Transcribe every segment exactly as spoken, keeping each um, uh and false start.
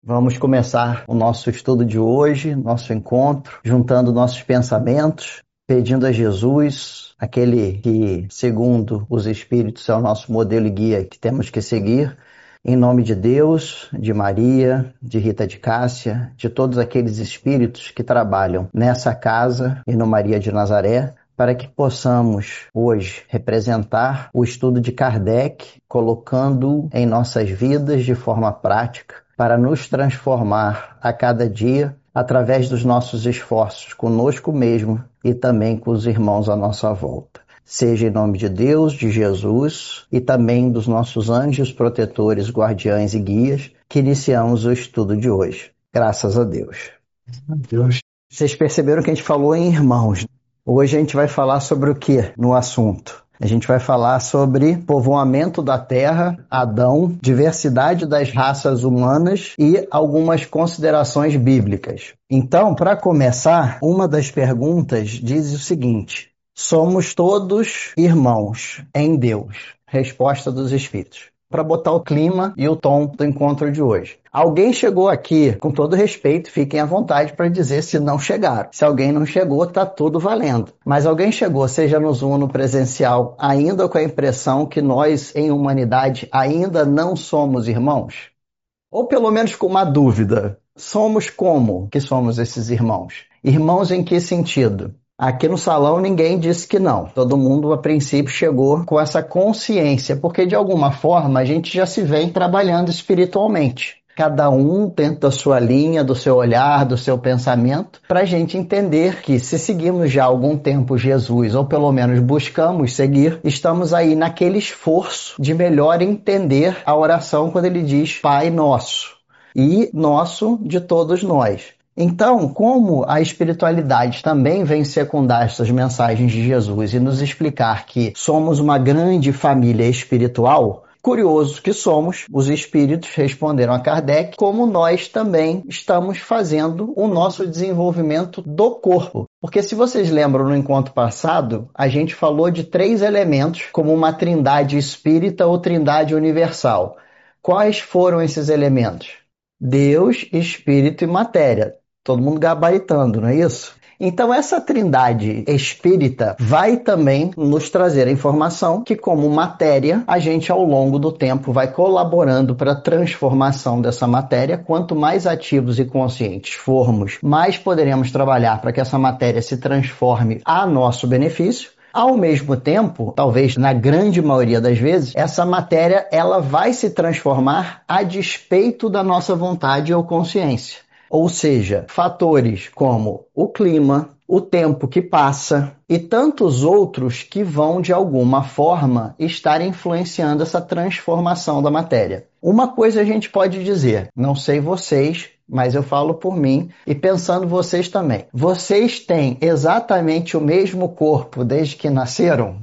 Vamos começar o nosso estudo de hoje, nosso encontro, juntando nossos pensamentos, pedindo a Jesus, aquele que, segundo os Espíritos, é o nosso modelo e guia que temos que seguir, em nome de Deus, de Maria, de Rita de Cássia, de todos aqueles espíritos que trabalham nessa casa e no Maria de Nazaré, para que possamos hoje representar o estudo de Kardec, colocando em nossas vidas de forma prática, para nos transformar a cada dia através dos nossos esforços conosco mesmo e também com os irmãos à nossa volta. Seja em nome de Deus, de Jesus e também dos nossos anjos protetores, guardiães e guias, que iniciamos o estudo de hoje. Graças a Deus. Deus. Vocês perceberam que a gente falou em irmãos. Hoje a gente vai falar sobre o que no assunto? A gente vai falar sobre povoamento da Terra, Adão, diversidade das raças humanas e algumas considerações bíblicas. Então, para começar, uma das perguntas diz o seguinte: somos todos irmãos em Deus? Resposta dos Espíritos. Para botar o clima e o tom do encontro de hoje. Alguém chegou aqui, com todo respeito, fiquem à vontade para dizer se não chegaram. Se alguém não chegou, tá tudo valendo. Mas alguém chegou, seja no Zoom, no presencial, ainda com a impressão que nós, em humanidade, ainda não somos irmãos? Ou pelo menos com uma dúvida. Somos como que somos esses irmãos? Irmãos em que sentido? Aqui no salão ninguém disse que não. Todo mundo, a princípio, chegou com essa consciência, porque de alguma forma a gente já se vem trabalhando espiritualmente. Cada um dentro da sua linha, do seu olhar, do seu pensamento, para a gente entender que se seguimos já há algum tempo Jesus, ou pelo menos buscamos seguir, estamos aí naquele esforço de melhor entender a oração quando ele diz Pai Nosso e nosso de todos nós. Então, como a espiritualidade também vem secundar essas mensagens de Jesus e nos explicar que somos uma grande família espiritual, curiosos que somos, os espíritos responderam a Kardec como nós também estamos fazendo o nosso desenvolvimento do corpo. Porque se vocês lembram no encontro passado, a gente falou de três elementos como uma trindade espírita ou trindade universal. Quais foram esses elementos? Deus, Espírito e Matéria. Todo mundo gabaritando, não é isso? Então essa trindade espírita vai também nos trazer a informação que, como matéria, a gente ao longo do tempo vai colaborando para a transformação dessa matéria. Quanto mais ativos e conscientes formos, mais poderemos trabalhar para que essa matéria se transforme a nosso benefício. Ao mesmo tempo, talvez na grande maioria das vezes, essa matéria ela vai se transformar a despeito da nossa vontade ou consciência. Ou seja, fatores como o clima, o tempo que passa e tantos outros que vão, de alguma forma, estar influenciando essa transformação da matéria. Uma coisa a gente pode dizer, não sei vocês, mas eu falo por mim e pensando vocês também. Vocês têm exatamente o mesmo corpo desde que nasceram?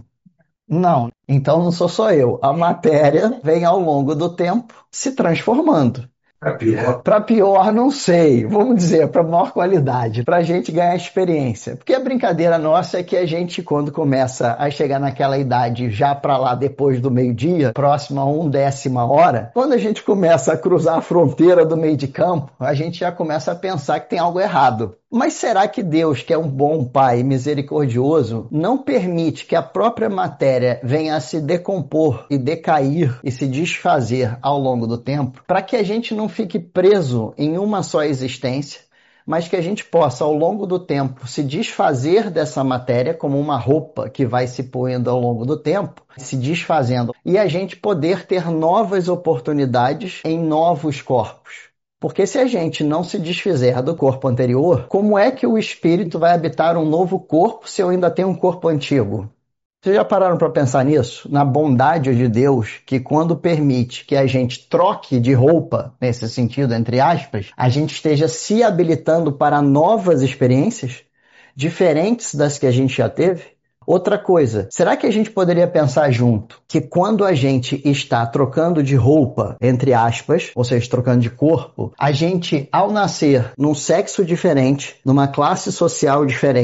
Não. Então não sou só eu. A matéria vem ao longo do tempo se transformando. Para pior. Para pior, não sei. Vamos dizer, para maior qualidade, para a gente ganhar experiência. Porque a brincadeira nossa é que a gente, quando começa a chegar naquela idade já para lá depois do meio-dia, próximo a um décima hora, quando a gente começa a cruzar a fronteira do meio de campo, a gente já começa a pensar que tem algo errado. Mas será que Deus, que é um bom Pai misericordioso, não permite que a própria matéria venha a se decompor e decair e se desfazer ao longo do tempo, para que a gente não fique preso em uma só existência, mas que a gente possa, ao longo do tempo, se desfazer dessa matéria como uma roupa que vai se pondo ao longo do tempo, se desfazendo, e a gente poder ter novas oportunidades em novos corpos? Porque se a gente não se desfizer do corpo anterior, como é que o espírito vai habitar um novo corpo se eu ainda tenho um corpo antigo? Vocês já pararam para pensar nisso? Na bondade de Deus, que quando permite que a gente troque de roupa, nesse sentido, entre aspas, a gente esteja se habilitando para novas experiências, diferentes das que a gente já teve? Outra coisa, será que a gente poderia pensar junto que quando a gente está trocando de roupa, entre aspas, ou seja, trocando de corpo, a gente, ao nascer num sexo diferente, numa classe social diferente,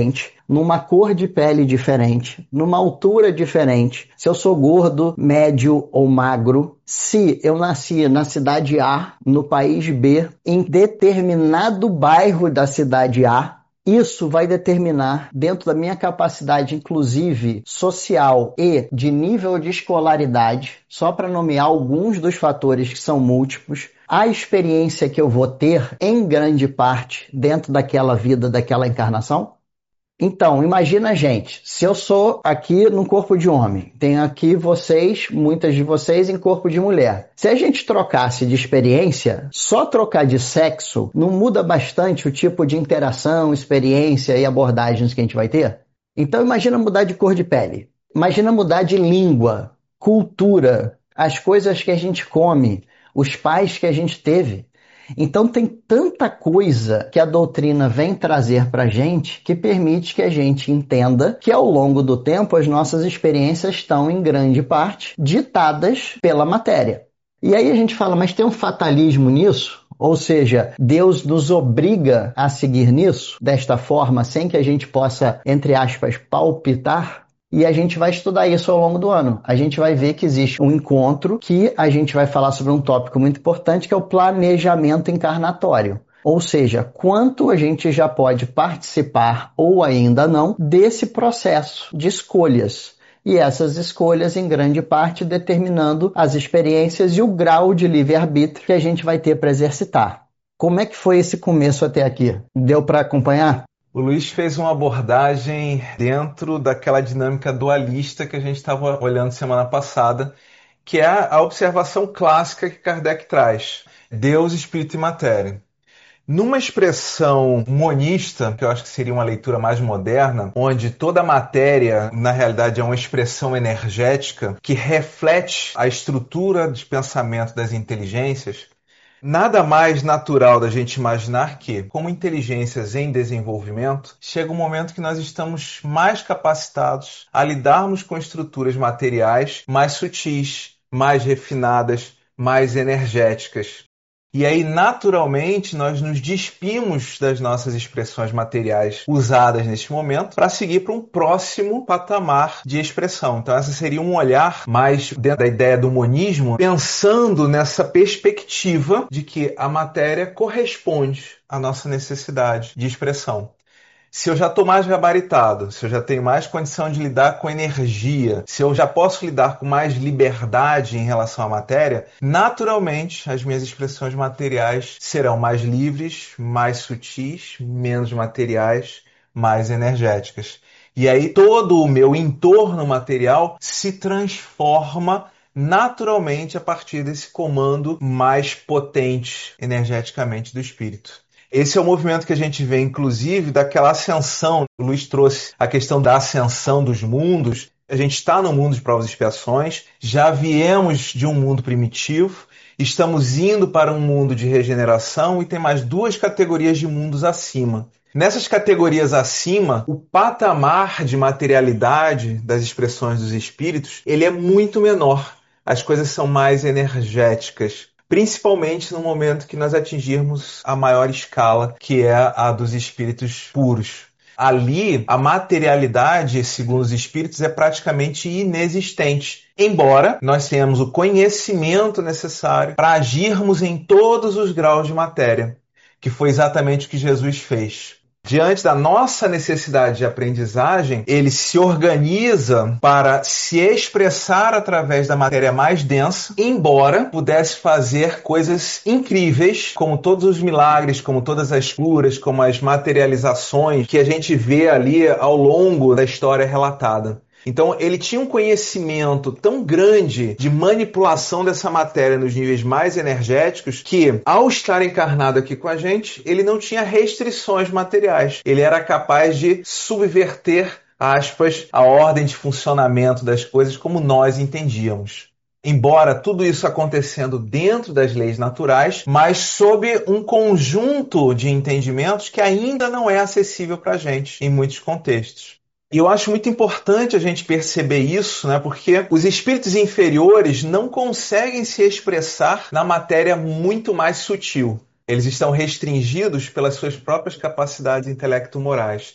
numa cor de pele diferente, numa altura diferente, se eu sou gordo, médio ou magro, se eu nasci na cidade A, no país B, em determinado bairro da cidade A, isso vai determinar, dentro da minha capacidade, inclusive social e de nível de escolaridade, só para nomear alguns dos fatores que são múltiplos, a experiência que eu vou ter, em grande parte, dentro daquela vida, daquela encarnação. Então, imagina, gente, se eu sou aqui no corpo de homem, tenho aqui vocês, muitas de vocês, em corpo de mulher. Se a gente trocasse de experiência, só trocar de sexo não muda bastante o tipo de interação, experiência e abordagens que a gente vai ter? Então, imagina mudar de cor de pele. Imagina mudar de língua, cultura, as coisas que a gente come, os pais que a gente teve. Então tem tanta coisa que a doutrina vem trazer para a gente que permite que a gente entenda que ao longo do tempo as nossas experiências estão em grande parte ditadas pela matéria. E aí a gente fala, mas tem um fatalismo nisso? Ou seja, Deus nos obriga a seguir nisso, desta forma, sem que a gente possa, entre aspas, palpitar? E a gente vai estudar isso ao longo do ano. A gente vai ver que existe um encontro que a gente vai falar sobre um tópico muito importante, que é o planejamento encarnatório. Ou seja, quanto a gente já pode participar, ou ainda não, desse processo de escolhas. E essas escolhas, em grande parte, determinando as experiências e o grau de livre-arbítrio que a gente vai ter para exercitar. Como é que foi esse começo até aqui? Deu para acompanhar? O Luiz fez uma abordagem dentro daquela dinâmica dualista que a gente estava olhando semana passada, que é a observação clássica que Kardec traz: Deus, Espírito e Matéria. Numa expressão monista, que eu acho que seria uma leitura mais moderna, onde toda a matéria, na realidade, é uma expressão energética que reflete a estrutura de pensamento das inteligências, nada mais natural da gente imaginar que, como inteligências em desenvolvimento, chega um momento que nós estamos mais capacitados a lidarmos com estruturas materiais mais sutis, mais refinadas, mais energéticas. E aí, naturalmente, nós nos despimos das nossas expressões materiais usadas neste momento para seguir para um próximo patamar de expressão. Então, essa seria um olhar mais dentro da ideia do monismo, pensando nessa perspectiva de que a matéria corresponde à nossa necessidade de expressão. Se eu já estou mais gabaritado, se eu já tenho mais condição de lidar com energia, se eu já posso lidar com mais liberdade em relação à matéria, naturalmente as minhas expressões materiais serão mais livres, mais sutis, menos materiais, mais energéticas. E aí todo o meu entorno material se transforma naturalmente a partir desse comando mais potente energeticamente do espírito. Esse é o movimento que a gente vê, inclusive, daquela ascensão. O Luiz trouxe a questão da ascensão dos mundos. A gente está no mundo de provas e expiações, já viemos de um mundo primitivo, estamos indo para um mundo de regeneração e tem mais duas categorias de mundos acima. Nessas categorias acima, o patamar de materialidade das expressões dos espíritos, ele é muito menor. As coisas são mais energéticas. Principalmente no momento que nós atingirmos a maior escala, que é a dos espíritos puros. Ali, a materialidade, segundo os espíritos, é praticamente inexistente, embora nós tenhamos o conhecimento necessário para agirmos em todos os graus de matéria, que foi exatamente o que Jesus fez. Diante da nossa necessidade de aprendizagem, ele se organiza para se expressar através da matéria mais densa, embora pudesse fazer coisas incríveis, como todos os milagres, como todas as curas, como as materializações que a gente vê ali ao longo da história relatada. Então, ele tinha um conhecimento tão grande de manipulação dessa matéria nos níveis mais energéticos que, ao estar encarnado aqui com a gente, ele não tinha restrições materiais. Ele era capaz de subverter, aspas, a ordem de funcionamento das coisas como nós entendíamos. Embora tudo isso acontecendo dentro das leis naturais, mas sob um conjunto de entendimentos que ainda não é acessível para a gente em muitos contextos. E eu acho muito importante a gente perceber isso, né? Porque os espíritos inferiores não conseguem se expressar na matéria muito mais sutil. Eles estão restringidos pelas suas próprias capacidades intelecto-morais.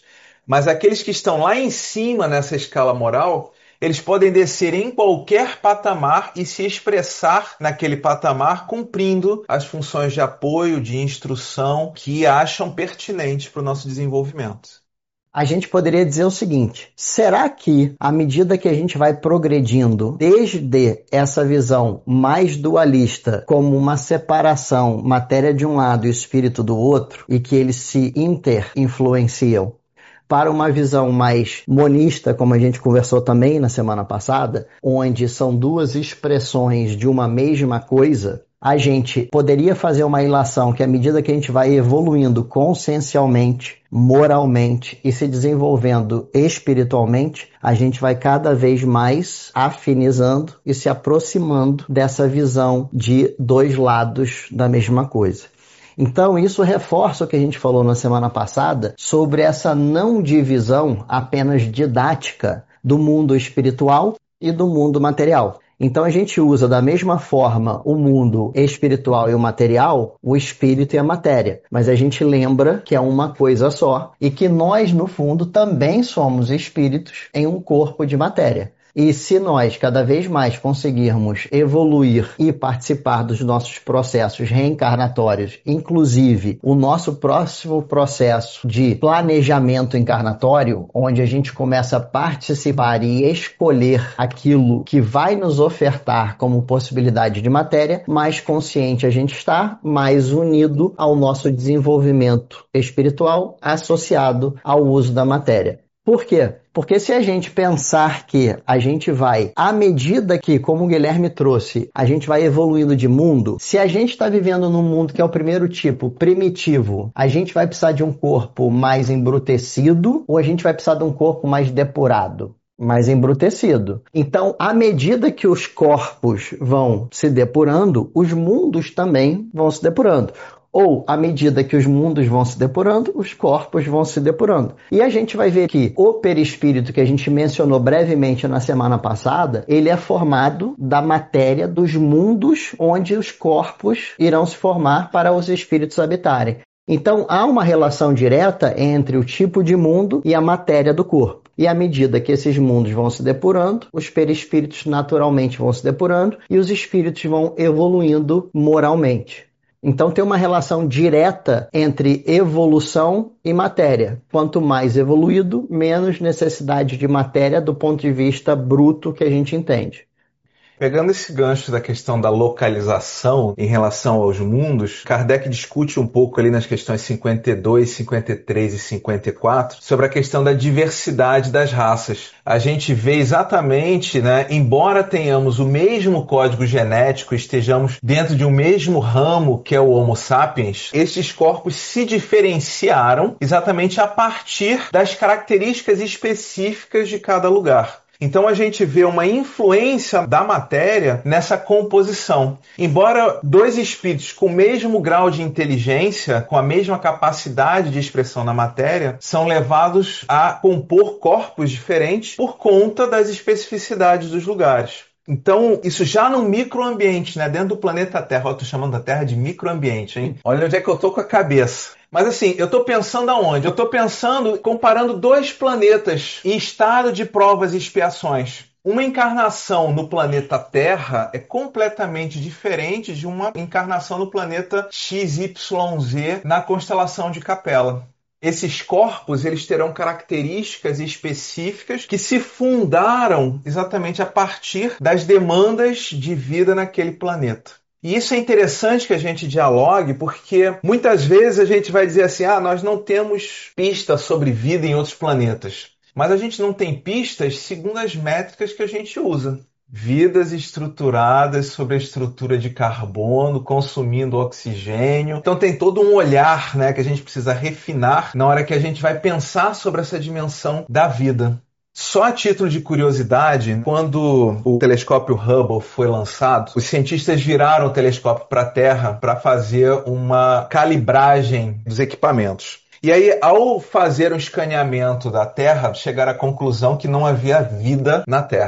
Mas aqueles que estão lá em cima nessa escala moral, eles podem descer em qualquer patamar e se expressar naquele patamar cumprindo as funções de apoio, de instrução que acham pertinentes para o nosso desenvolvimento. A gente poderia dizer o seguinte: será que, à medida que a gente vai progredindo, desde essa visão mais dualista, como uma separação, matéria de um lado e espírito do outro, e que eles se inter-influenciam, para uma visão mais monista, como a gente conversou também na semana passada, onde são duas expressões de uma mesma coisa, a gente poderia fazer uma ilação que, à medida que a gente vai evoluindo consciencialmente, moralmente e se desenvolvendo espiritualmente, a gente vai cada vez mais afinizando e se aproximando dessa visão de dois lados da mesma coisa. Então, isso reforça o que a gente falou na semana passada sobre essa não divisão apenas didática do mundo espiritual e do mundo material. Então a gente usa da mesma forma o mundo espiritual e o material, o espírito e a matéria. Mas a gente lembra que é uma coisa só e que nós, no fundo, também somos espíritos em um corpo de matéria. E se nós cada vez mais conseguirmos evoluir e participar dos nossos processos reencarnatórios, inclusive o nosso próximo processo de planejamento encarnatório, onde a gente começa a participar e escolher aquilo que vai nos ofertar como possibilidade de matéria, mais consciente a gente está, mais unido ao nosso desenvolvimento espiritual associado ao uso da matéria. Por quê? Porque se a gente pensar que a gente vai, à medida que, como o Guilherme trouxe, a gente vai evoluindo de mundo, se a gente está vivendo num mundo que é o primeiro tipo, primitivo, a gente vai precisar de um corpo mais embrutecido ou a gente vai precisar de um corpo mais depurado? Mais embrutecido. Então, à medida que os corpos vão se depurando, os mundos também vão se depurando. Ou, à medida que os mundos vão se depurando, os corpos vão se depurando. E a gente vai ver que o perispírito, que a gente mencionou brevemente na semana passada, ele é formado da matéria dos mundos onde os corpos irão se formar para os espíritos habitarem. Então, há uma relação direta entre o tipo de mundo e a matéria do corpo. E à medida que esses mundos vão se depurando, os perispíritos naturalmente vão se depurando e os espíritos vão evoluindo moralmente. Então tem uma relação direta entre evolução e matéria. Quanto mais evoluído, menos necessidade de matéria do ponto de vista bruto que a gente entende. Pegando esse gancho da questão da localização em relação aos mundos, Kardec discute um pouco ali nas questões cinquenta e dois, cinquenta e três e cinquenta e quatro sobre a questão da diversidade das raças. A gente vê exatamente, né, embora tenhamos o mesmo código genético, estejamos dentro de um mesmo ramo que é o Homo sapiens, estes corpos se diferenciaram exatamente a partir das características específicas de cada lugar. Então a gente vê uma influência da matéria nessa composição. Embora dois espíritos com o mesmo grau de inteligência, com a mesma capacidade de expressão na matéria, são levados a compor corpos diferentes por conta das especificidades dos lugares. Então, isso já no microambiente, né, dentro do planeta Terra. Eu estou chamando a Terra de microambiente, hein? Olha onde é que eu estou com a cabeça. Mas assim, eu estou pensando aonde? Eu estou pensando, comparando dois planetas em estado de provas e expiações. Uma encarnação no planeta Terra é completamente diferente de uma encarnação no planeta X Y Z na constelação de Capela. Esses corpos, eles terão características específicas que se fundaram exatamente a partir das demandas de vida naquele planeta. E isso é interessante que a gente dialogue, porque muitas vezes a gente vai dizer assim, ah, nós não temos pistas sobre vida em outros planetas. Mas a gente não tem pistas segundo as métricas que a gente usa. Vidas estruturadas sobre a estrutura de carbono, consumindo oxigênio. Então tem todo um olhar, né, que a gente precisa refinar na hora que a gente vai pensar sobre essa dimensão da vida. Só a título de curiosidade, quando o telescópio Hubble foi lançado, os cientistas viraram o telescópio para a Terra para fazer uma calibragem dos equipamentos. E aí, ao fazer um escaneamento da Terra, chegaram à conclusão que não havia vida na Terra.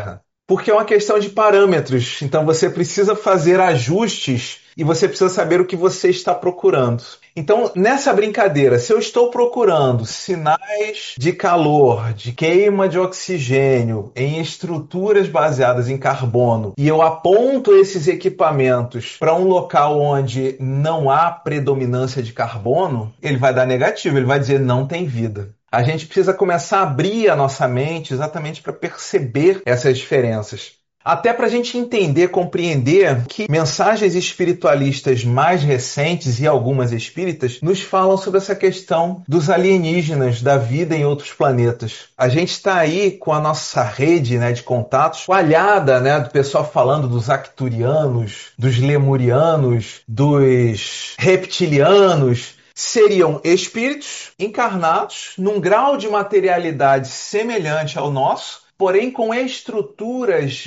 Porque é uma questão de parâmetros. Então você precisa fazer ajustes e você precisa saber o que você está procurando. Então, nessa brincadeira, se eu estou procurando sinais de calor, de queima de oxigênio em estruturas baseadas em carbono, e eu aponto esses equipamentos para um local onde não há predominância de carbono, ele vai dar negativo, ele vai dizer não tem vida. A gente precisa começar a abrir a nossa mente exatamente para perceber essas diferenças. Até para a gente entender, compreender que mensagens espiritualistas mais recentes e algumas espíritas nos falam sobre essa questão dos alienígenas, da vida em outros planetas. A gente está aí com a nossa rede, né, de contatos coalhada, né, do pessoal falando dos arcturianos, dos lemurianos, dos reptilianos. Seriam espíritos encarnados num grau de materialidade semelhante ao nosso, porém com estruturas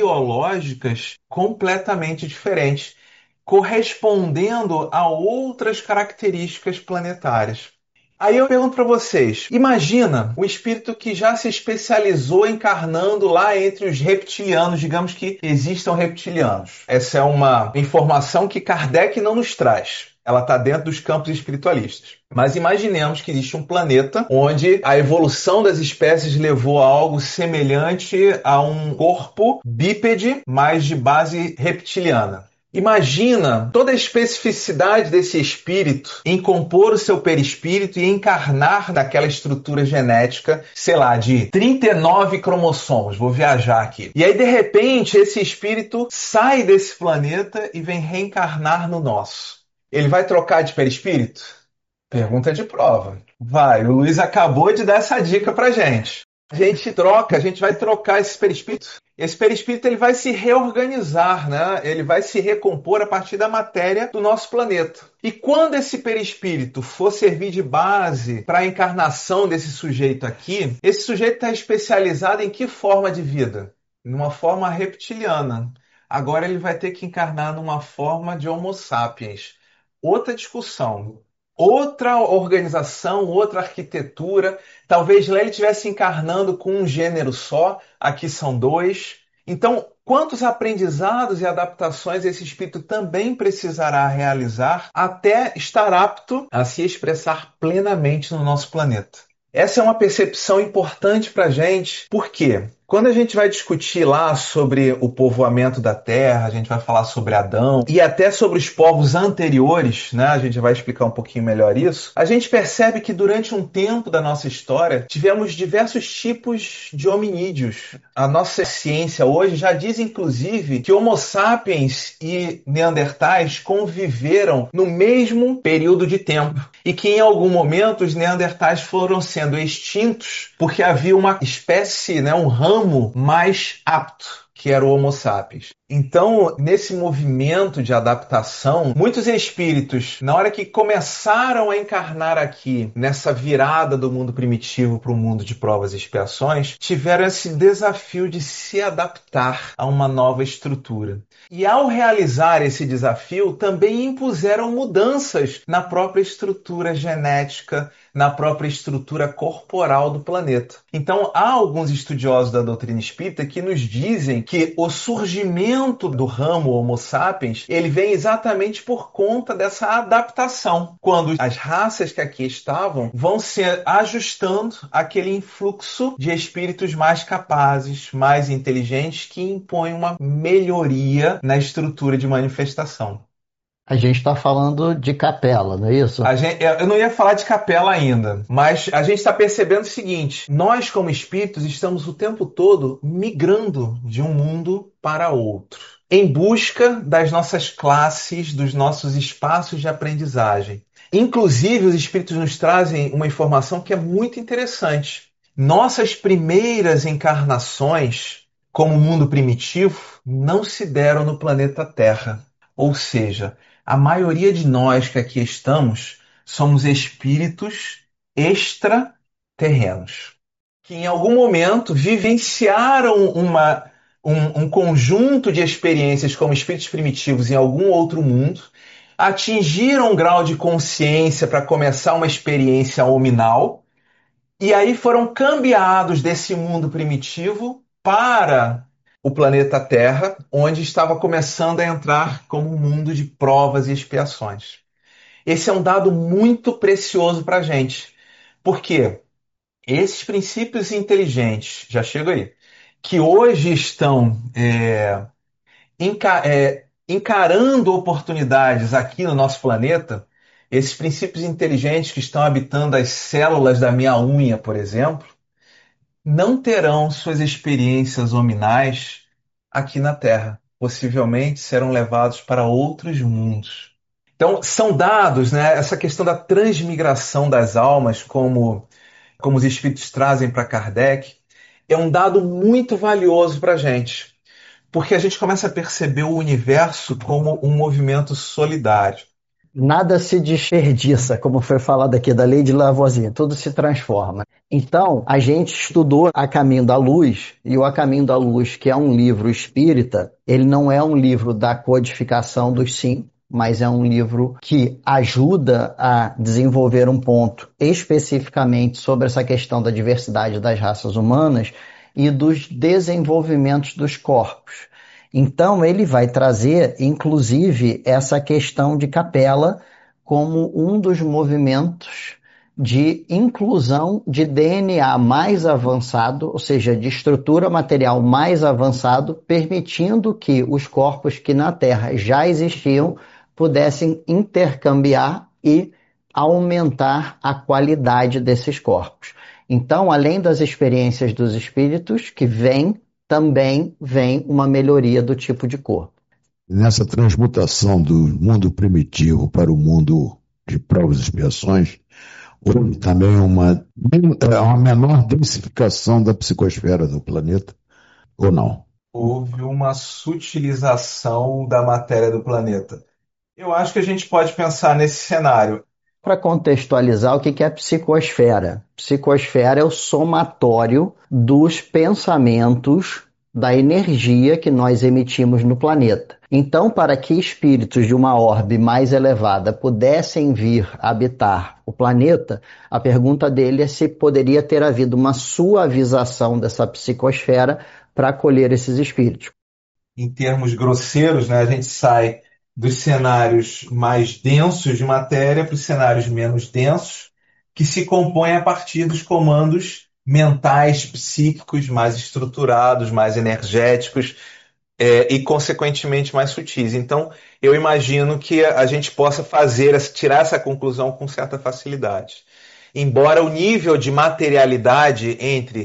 biológicas completamente diferentes, correspondendo a outras características planetárias. Aí eu pergunto para vocês, imagina o espírito que já se especializou encarnando lá entre os reptilianos, digamos que existam reptilianos. Essa é uma informação que Kardec não nos traz. Ela está dentro dos campos espiritualistas. Mas imaginemos que existe um planeta onde a evolução das espécies levou a algo semelhante a um corpo bípede, mas de base reptiliana. Imagina toda a especificidade desse espírito em compor o seu perispírito e encarnar naquela estrutura genética, sei lá, de trinta e nove cromossomos. Vou viajar aqui. E aí, de repente, esse espírito sai desse planeta e vem reencarnar no nosso. Ele vai trocar de perispírito? Pergunta de prova. Vai, o Luiz acabou de dar essa dica pra gente. A gente troca, a gente vai trocar esse perispírito. Esse perispírito ele vai se reorganizar, né? Ele vai se recompor a partir da matéria do nosso planeta. E quando esse perispírito for servir de base para a encarnação desse sujeito aqui, esse sujeito está especializado em que forma de vida? Numa forma reptiliana. Agora ele vai ter que encarnar numa forma de Homo sapiens. Outra discussão. Outra organização, outra arquitetura. Talvez lá ele estivesse encarnando com um gênero só, aqui são dois. Então, quantos aprendizados e adaptações esse espírito também precisará realizar até estar apto a se expressar plenamente no nosso planeta? Essa é uma percepção importante para a gente, porque quando a gente vai discutir lá sobre o povoamento da Terra, a gente vai falar sobre Adão e até sobre os povos anteriores, né? A gente vai explicar um pouquinho melhor isso. A gente percebe que durante um tempo da nossa história tivemos diversos tipos de hominídeos. A nossa ciência hoje já diz, inclusive, que Homo sapiens e Neandertais conviveram no mesmo período de tempo e que em algum momento os Neandertais foram sendo extintos porque havia uma espécie, né, um ramo mais apto, que era o Homo sapiens. Então, nesse movimento de adaptação, muitos espíritos, na hora que começaram a encarnar aqui, nessa virada do mundo primitivo para o mundo de provas e expiações, tiveram esse desafio de se adaptar a uma nova estrutura. E ao realizar esse desafio, também impuseram mudanças na própria estrutura genética, na própria estrutura corporal do planeta. Então, há alguns estudiosos da doutrina espírita que nos dizem que o surgimento do ramo Homo sapiens, ele vem exatamente por conta dessa adaptação, quando as raças que aqui estavam vão se ajustando àquele influxo de espíritos mais capazes, mais inteligentes, que impõem uma melhoria na estrutura de manifestação. A gente está falando de capela, não é isso? A gente, eu não ia falar de capela ainda, mas a gente está percebendo o seguinte: nós, como espíritos, estamos o tempo todo migrando de um mundo para outro, em busca das nossas classes, dos nossos espaços de aprendizagem. Inclusive, os espíritos nos trazem uma informação que é muito interessante. Nossas primeiras encarnações, como mundo primitivo, não se deram no planeta Terra. Ou seja, a maioria de nós que aqui estamos somos espíritos extraterrenos, que em algum momento vivenciaram uma, um, um conjunto de experiências como espíritos primitivos em algum outro mundo, atingiram um grau de consciência para começar uma experiência hominal, e aí foram cambiados desse mundo primitivo para o planeta Terra, onde estava começando a entrar como um mundo de provas e expiações. Esse é um dado muito precioso para a gente. Por quê? Esses princípios inteligentes, já chego aí, que hoje estão é, enca- é, encarando oportunidades aqui no nosso planeta, esses princípios inteligentes que estão habitando as células da minha unha, por exemplo, não terão suas experiências hominais aqui na Terra. Possivelmente serão levados para outros mundos. Então, são dados, né, essa questão da transmigração das almas, como, como os espíritos trazem para Kardec, é um dado muito valioso para a gente, porque a gente começa a perceber o universo como um movimento solidário. Nada se desperdiça, como foi falado aqui da lei de Lavoisier, tudo se transforma. Então, a gente estudou A Caminho da Luz, e o A Caminho da Luz, que é um livro espírita, ele não é um livro da codificação dos cinco, mas é um livro que ajuda a desenvolver um ponto especificamente sobre essa questão da diversidade das raças humanas e dos desenvolvimentos dos corpos. Então, ele vai trazer, inclusive, essa questão de capela como um dos movimentos de inclusão de D N A mais avançado, ou seja, de estrutura material mais avançado, permitindo que os corpos que na Terra já existiam pudessem intercambiar e aumentar a qualidade desses corpos. Então, além das experiências dos espíritos que vêm, também vem uma melhoria do tipo de corpo. Nessa transmutação do mundo primitivo para o mundo de provas e expiações, houve também uma, uma menor densificação da psicosfera do planeta, ou não? Houve uma sutilização da matéria do planeta. Eu acho que a gente pode pensar nesse cenário. Para contextualizar, o que é psicosfera? Psicosfera é o somatório dos pensamentos, da energia que nós emitimos no planeta. Então, para que espíritos de uma orbe mais elevada pudessem vir habitar o planeta, a pergunta dele é se poderia ter havido uma suavização dessa psicosfera para acolher esses espíritos. Em termos grosseiros, né, a gente sai dos cenários mais densos de matéria para os cenários menos densos, que se compõem a partir dos comandos mentais, psíquicos, mais estruturados, mais energéticos, é, e, consequentemente, mais sutis. Então, eu imagino que a gente possa fazer, tirar essa conclusão com certa facilidade. Embora o nível de materialidade entre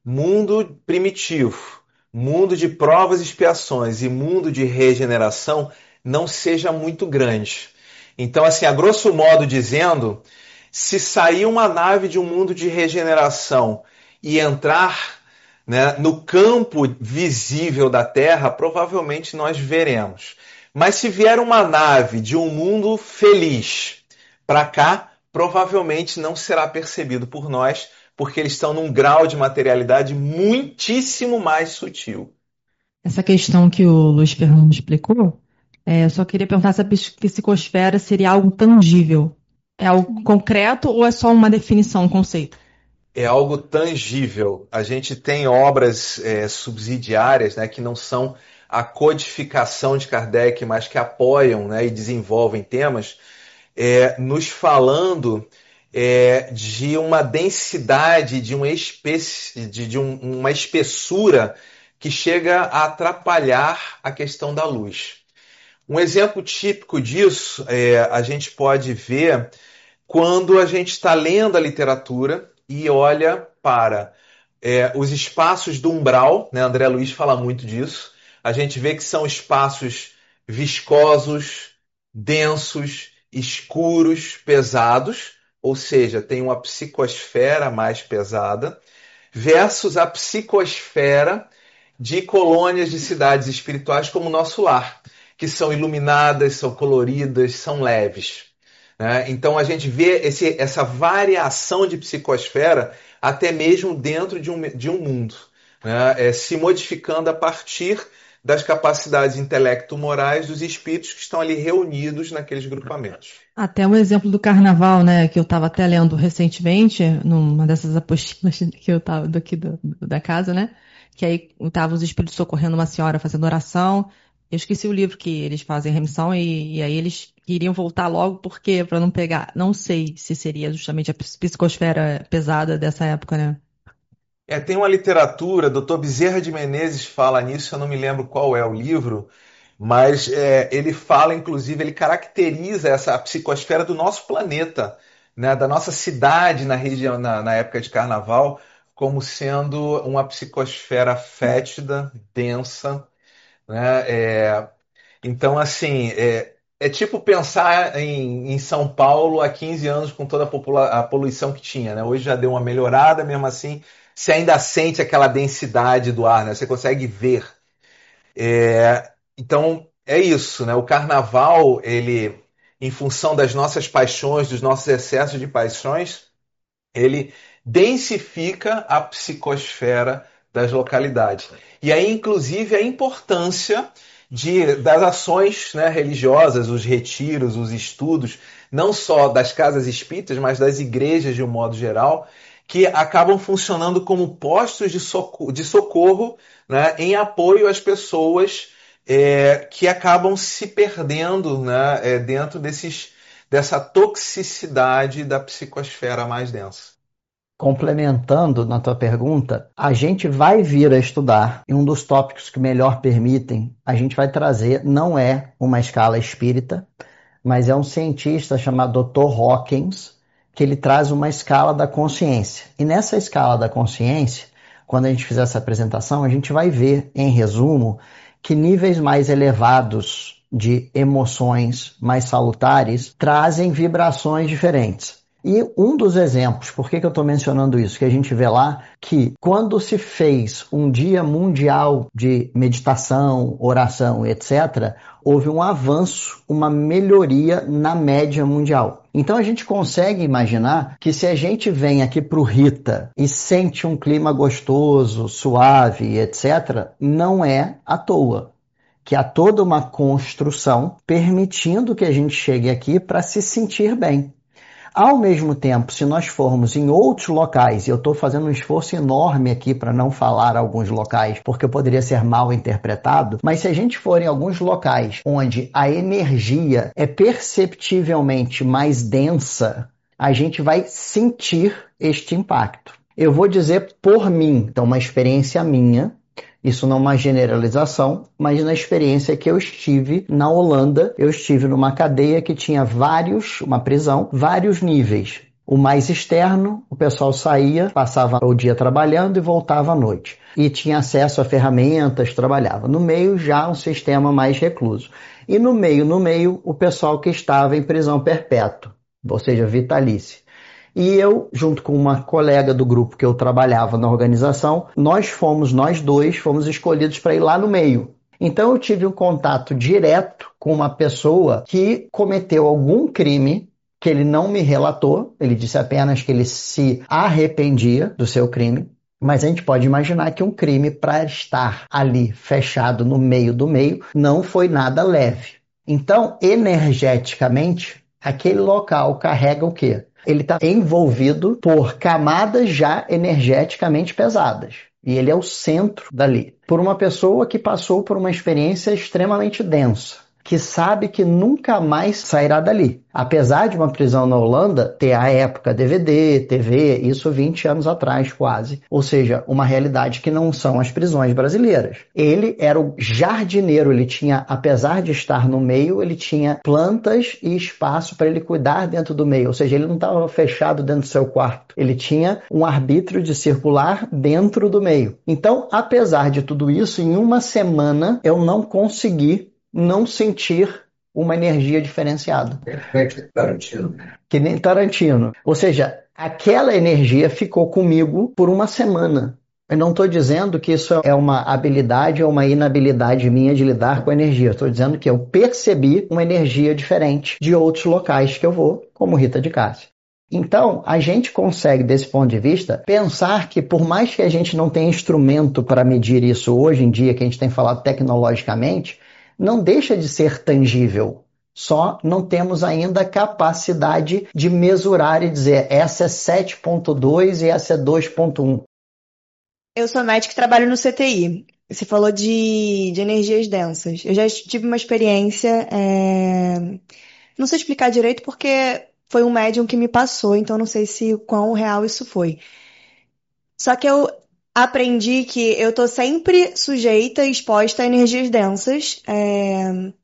mundo primitivo, mundo de provas e expiações e mundo de regeneração não seja muito grande. Então, assim, a grosso modo dizendo, se sair uma nave de um mundo de regeneração e entrar, né, no campo visível da Terra, provavelmente nós veremos. Mas se vier uma nave de um mundo feliz para cá, provavelmente não será percebido por nós, porque eles estão num grau de materialidade muitíssimo mais sutil. Essa questão que o Luiz Fernando explicou, é, eu só queria perguntar se a psicosfera seria algo tangível. É algo concreto ou é só uma definição, um conceito? É algo tangível. A gente tem obras é, subsidiárias, né, que não são a codificação de Kardec, mas que apoiam, né, e desenvolvem temas, é, nos falando é, de uma densidade, de, uma, espécie, de, de um, uma espessura que chega a atrapalhar a questão da luz. Um exemplo típico disso é, a gente pode ver quando a gente está lendo a literatura e olha para é, os espaços do umbral, né? André Luiz fala muito disso. A gente vê que são espaços viscosos, densos, escuros, pesados, ou seja, tem uma psicosfera mais pesada, versus a psicosfera de colônias de cidades espirituais como o nosso lar, que são iluminadas, são coloridas, são leves. Né? Então a gente vê esse, essa variação de psicosfera até mesmo dentro de um, de um mundo, né? É, se modificando a partir das capacidades intelecto-morais dos espíritos que estão ali reunidos naqueles grupamentos. Até o exemplo do carnaval, né, que eu estava até lendo recentemente, numa dessas apostilas que eu estava daqui do, da casa, né, que aí estavam os espíritos socorrendo uma senhora fazendo oração. Eu esqueci o livro que eles fazem remissão e, e aí eles queriam voltar logo porque para não pegar, não sei se seria justamente a psicosfera pesada dessa época, né? É, tem uma literatura, doutor Bezerra de Menezes fala nisso, eu não me lembro qual é o livro, mas é, ele fala, inclusive, ele caracteriza essa a psicosfera do nosso planeta, né, da nossa cidade na região, na, na época de carnaval, como sendo uma psicosfera fétida, densa, né? É, então, assim, é, é tipo pensar em, em São Paulo há quinze anos com toda a, popula- a poluição que tinha, né? Hoje já deu uma melhorada, mesmo assim, você ainda sente aquela densidade do ar, né? Você consegue ver. É, então, é isso, né? O carnaval, ele, em função das nossas paixões, dos nossos excessos de paixões, ele densifica a psicosfera das localidades. E aí, inclusive, a importância de, das ações, né, religiosas, os retiros, os estudos, não só das casas espíritas, mas das igrejas de um modo geral, que acabam funcionando como postos de socorro, de socorro, né, em apoio às pessoas é, que acabam se perdendo, né, é, dentro desses dessa toxicidade da psicosfera mais densa. Complementando na tua pergunta, a gente vai vir a estudar, e um dos tópicos que melhor permitem, a gente vai trazer, não é uma escala espírita, mas é um cientista chamado doutor Hawkins, que ele traz uma escala da consciência. E nessa escala da consciência, quando a gente fizer essa apresentação, a gente vai ver, em resumo, que níveis mais elevados de emoções mais salutares trazem vibrações diferentes. E um dos exemplos, por que, que eu estou mencionando isso? Que a gente vê lá que quando se fez um dia mundial de meditação, oração, etcétera, houve um avanço, uma melhoria na média mundial. Então a gente consegue imaginar que se a gente vem aqui para o Rita e sente um clima gostoso, suave, etcétera, não é à toa. Que há toda uma construção permitindo que a gente chegue aqui para se sentir bem. Ao mesmo tempo, se nós formos em outros locais, e eu estou fazendo um esforço enorme aqui para não falar alguns locais, porque poderia ser mal interpretado, mas se a gente for em alguns locais onde a energia é perceptivelmente mais densa, a gente vai sentir este impacto. Eu vou dizer por mim, então uma experiência minha, isso não é uma generalização, mas na experiência que eu estive na Holanda, eu estive numa cadeia que tinha vários, uma prisão, vários níveis. O mais externo, o pessoal saía, passava o dia trabalhando e voltava à noite. E tinha acesso a ferramentas, trabalhava. No meio, já um sistema mais recluso. E no meio, no meio, o pessoal que estava em prisão perpétua, ou seja, vitalícia. E eu, junto com uma colega do grupo que eu trabalhava na organização, nós fomos, nós dois, fomos escolhidos para ir lá no meio. Então eu tive um contato direto com uma pessoa que cometeu algum crime que ele não me relatou, ele disse apenas que ele se arrependia do seu crime, mas a gente pode imaginar que um crime para estar ali fechado no meio do meio não foi nada leve. Então, energeticamente, aquele local carrega o quê? Ele está envolvido por camadas já energeticamente pesadas. E ele é o centro dali. Por uma pessoa que passou por uma experiência extremamente densa, que sabe que nunca mais sairá dali. Apesar de uma prisão na Holanda ter a época D V D, T V, isso vinte anos atrás quase. Ou seja, uma realidade que não são as prisões brasileiras. Ele era o jardineiro, ele tinha, apesar de estar no meio, ele tinha plantas e espaço para ele cuidar dentro do meio. Ou seja, ele não estava fechado dentro do seu quarto. Ele tinha um arbítrio de circular dentro do meio. Então, apesar de tudo isso, em uma semana eu não consegui não sentir uma energia diferenciada. Perfeito, Tarantino. Que nem Tarantino. Ou seja, aquela energia ficou comigo por uma semana. Eu não estou dizendo que isso é uma habilidade ou uma inabilidade minha de lidar com a energia. Estou dizendo que eu percebi uma energia diferente de outros locais que eu vou, como Rita de Cássia. Então, a gente consegue, desse ponto de vista, pensar que por mais que a gente não tenha instrumento para medir isso hoje em dia, que a gente tem falado tecnologicamente, não deixa de ser tangível. Só não temos ainda a capacidade de mesurar e dizer essa é sete ponto dois e essa é dois ponto um. Eu sou médica e trabalho no C T I. Você falou de, de energias densas. Eu já tive uma experiência, é... não sei explicar direito porque foi um médium que me passou, então não sei se quão real isso foi. Só que eu aprendi que eu tô sempre sujeita e exposta a energias densas. É...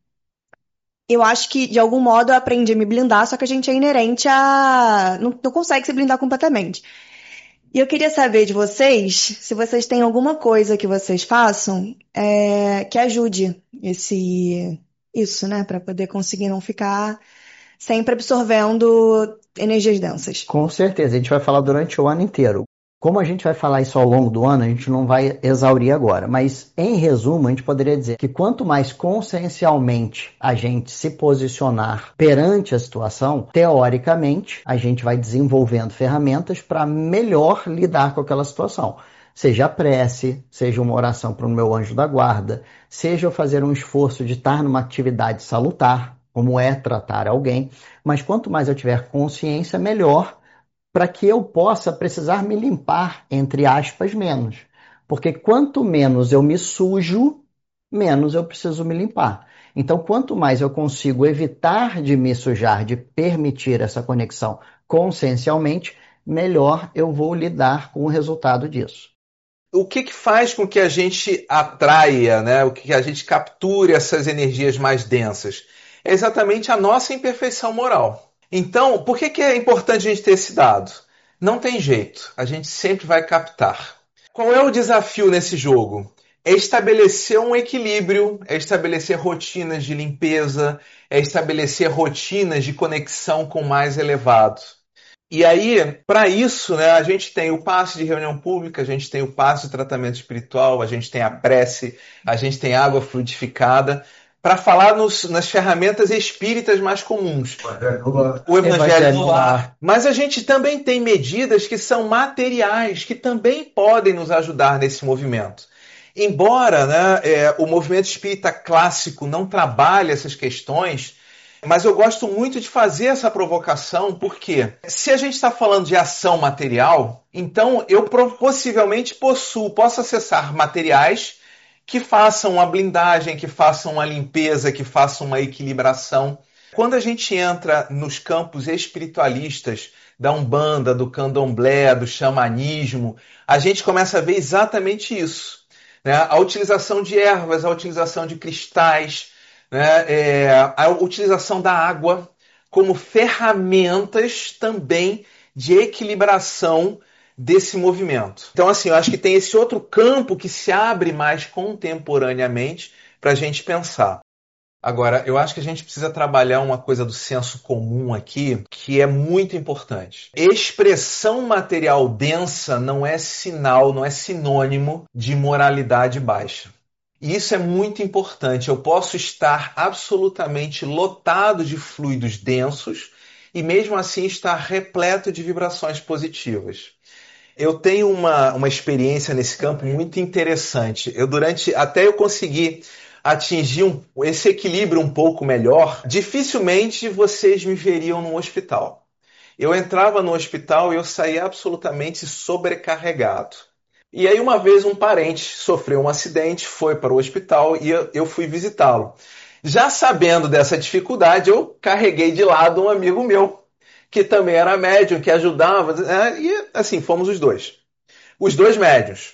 Eu acho que, de algum modo, eu aprendi a me blindar, só que a gente é inerente a... Não, não consegue se blindar completamente. E eu queria saber de vocês, se vocês têm alguma coisa que vocês façam é, que ajude esse, isso, né? Para poder conseguir não ficar sempre absorvendo energias densas. Com certeza, a gente vai falar durante o ano inteiro. Como a gente vai falar isso ao longo do ano, a gente não vai exaurir agora, mas em resumo, a gente poderia dizer que quanto mais consciencialmente a gente se posicionar perante a situação, teoricamente, a gente vai desenvolvendo ferramentas para melhor lidar com aquela situação. Seja a prece, seja uma oração para o meu anjo da guarda, seja eu fazer um esforço de estar numa atividade salutar, como é tratar alguém, mas quanto mais eu tiver consciência, melhor, para que eu possa precisar me limpar, entre aspas, menos. Porque quanto menos eu me sujo, menos eu preciso me limpar. Então, quanto mais eu consigo evitar de me sujar, de permitir essa conexão consciencialmente, melhor eu vou lidar com o resultado disso. O que, que faz com que a gente atraia, né? O que a gente capture essas energias mais densas? É exatamente a nossa imperfeição moral. Então, por que, que é importante a gente ter esse dado? Não tem jeito, a gente sempre vai captar. Qual é o desafio nesse jogo? É estabelecer um equilíbrio, é estabelecer rotinas de limpeza, é estabelecer rotinas de conexão com o mais elevado. E aí, para isso, né, a gente tem o passe de reunião pública, a gente tem o passe de tratamento espiritual, a gente tem a prece, a gente tem água fluidificada, para falar nos, nas ferramentas espíritas mais comuns. O Evangelho no Lar. Mas a gente também tem medidas que são materiais, que também podem nos ajudar nesse movimento. Embora, né, é, o movimento espírita clássico não trabalhe essas questões, mas eu gosto muito de fazer essa provocação, porque se a gente está falando de ação material, então eu possivelmente possuo, posso acessar materiais que façam uma blindagem, que façam uma limpeza, que façam uma equilibração. Quando a gente entra nos campos espiritualistas da Umbanda, do Candomblé, do xamanismo, a gente começa a ver exatamente isso, né? A utilização de ervas, a utilização de cristais, né? É, a utilização da água como ferramentas também de equilibração desse movimento. Então, assim, eu acho que tem esse outro campo que se abre mais contemporaneamente para a gente pensar. Agora, eu acho que a gente precisa trabalhar uma coisa do senso comum aqui, que é muito importante. Expressão material densa não é sinal, não é sinônimo de moralidade baixa. E isso é muito importante. Eu posso estar absolutamente lotado de fluidos densos e mesmo assim estar repleto de vibrações positivas. Eu tenho uma, uma experiência nesse campo muito interessante. Eu durante até eu conseguir atingir um, esse equilíbrio um pouco melhor, dificilmente vocês me veriam no hospital. Eu entrava no hospital e eu saía absolutamente sobrecarregado. E aí uma vez um parente sofreu um acidente, foi para o hospital e eu, eu fui visitá-lo. Já sabendo dessa dificuldade, eu carreguei de lado um amigo meu, que também era médium, que ajudava, né? E assim, fomos os dois. Os dois médiuns.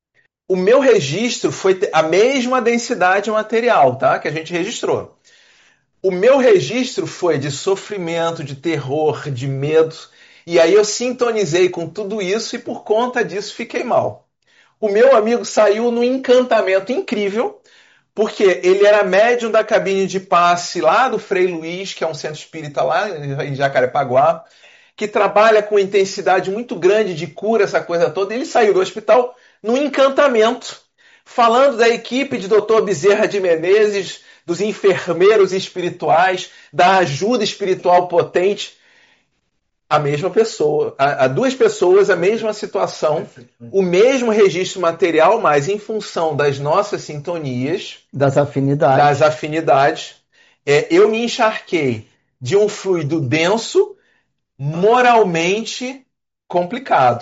O meu registro foi a mesma densidade material, tá? Que a gente registrou. O meu registro foi de sofrimento, de terror, de medo. E aí eu sintonizei com tudo isso e por conta disso fiquei mal. O meu amigo saiu num encantamento incrível, porque ele era médium da cabine de passe lá do Frei Luiz, que é um centro espírita lá em Jacarepaguá, que trabalha com intensidade muito grande de cura, essa coisa toda. Ele saiu do hospital num encantamento, falando da equipe de doutor Bezerra de Menezes, dos enfermeiros espirituais, da ajuda espiritual potente. a mesma pessoa, a, a duas pessoas, a mesma situação, o mesmo registro material, mas em função das nossas sintonias, Das afinidades. das afinidades, é, eu me encharquei de um fluido denso, moralmente complicado,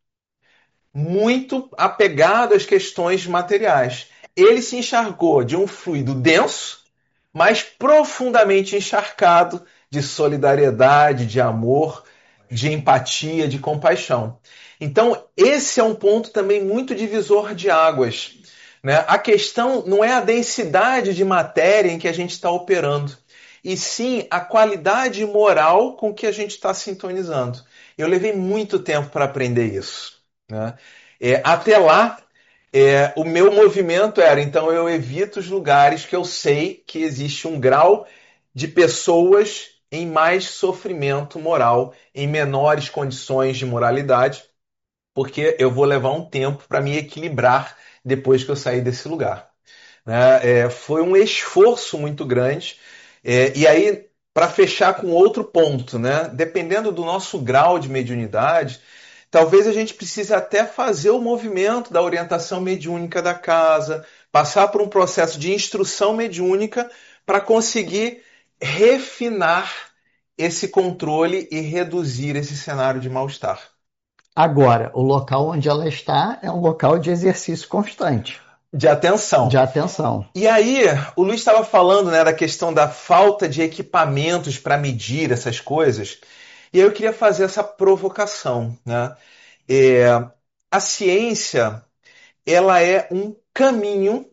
muito apegado às questões materiais. Ele se encharcou de um fluido denso, mas profundamente encharcado de solidariedade, de amor, de empatia, de compaixão. Então, esse é um ponto também muito divisor de águas, né? A questão não é a densidade de matéria em que a gente está operando, e sim a qualidade moral com que a gente está sintonizando. Eu levei muito tempo para aprender isso, né? É, até lá, é, o meu movimento era, então eu evito os lugares que eu sei que existe um grau de pessoas em mais sofrimento moral, em menores condições de moralidade, porque eu vou levar um tempo para me equilibrar depois que eu sair desse lugar. Né? É, foi um esforço muito grande. É, e aí, para fechar com outro ponto, né? Dependendo do nosso grau de mediunidade, talvez a gente precise até fazer o movimento da orientação mediúnica da casa, passar por um processo de instrução mediúnica para conseguir refinar esse controle e reduzir esse cenário de mal-estar. Agora, o local onde ela está é um local de exercício constante. De atenção. De atenção. E aí, o Luiz estava falando, né, da questão da falta de equipamentos para medir essas coisas. E aí eu queria fazer essa provocação, né? É, a ciência, ela é um caminho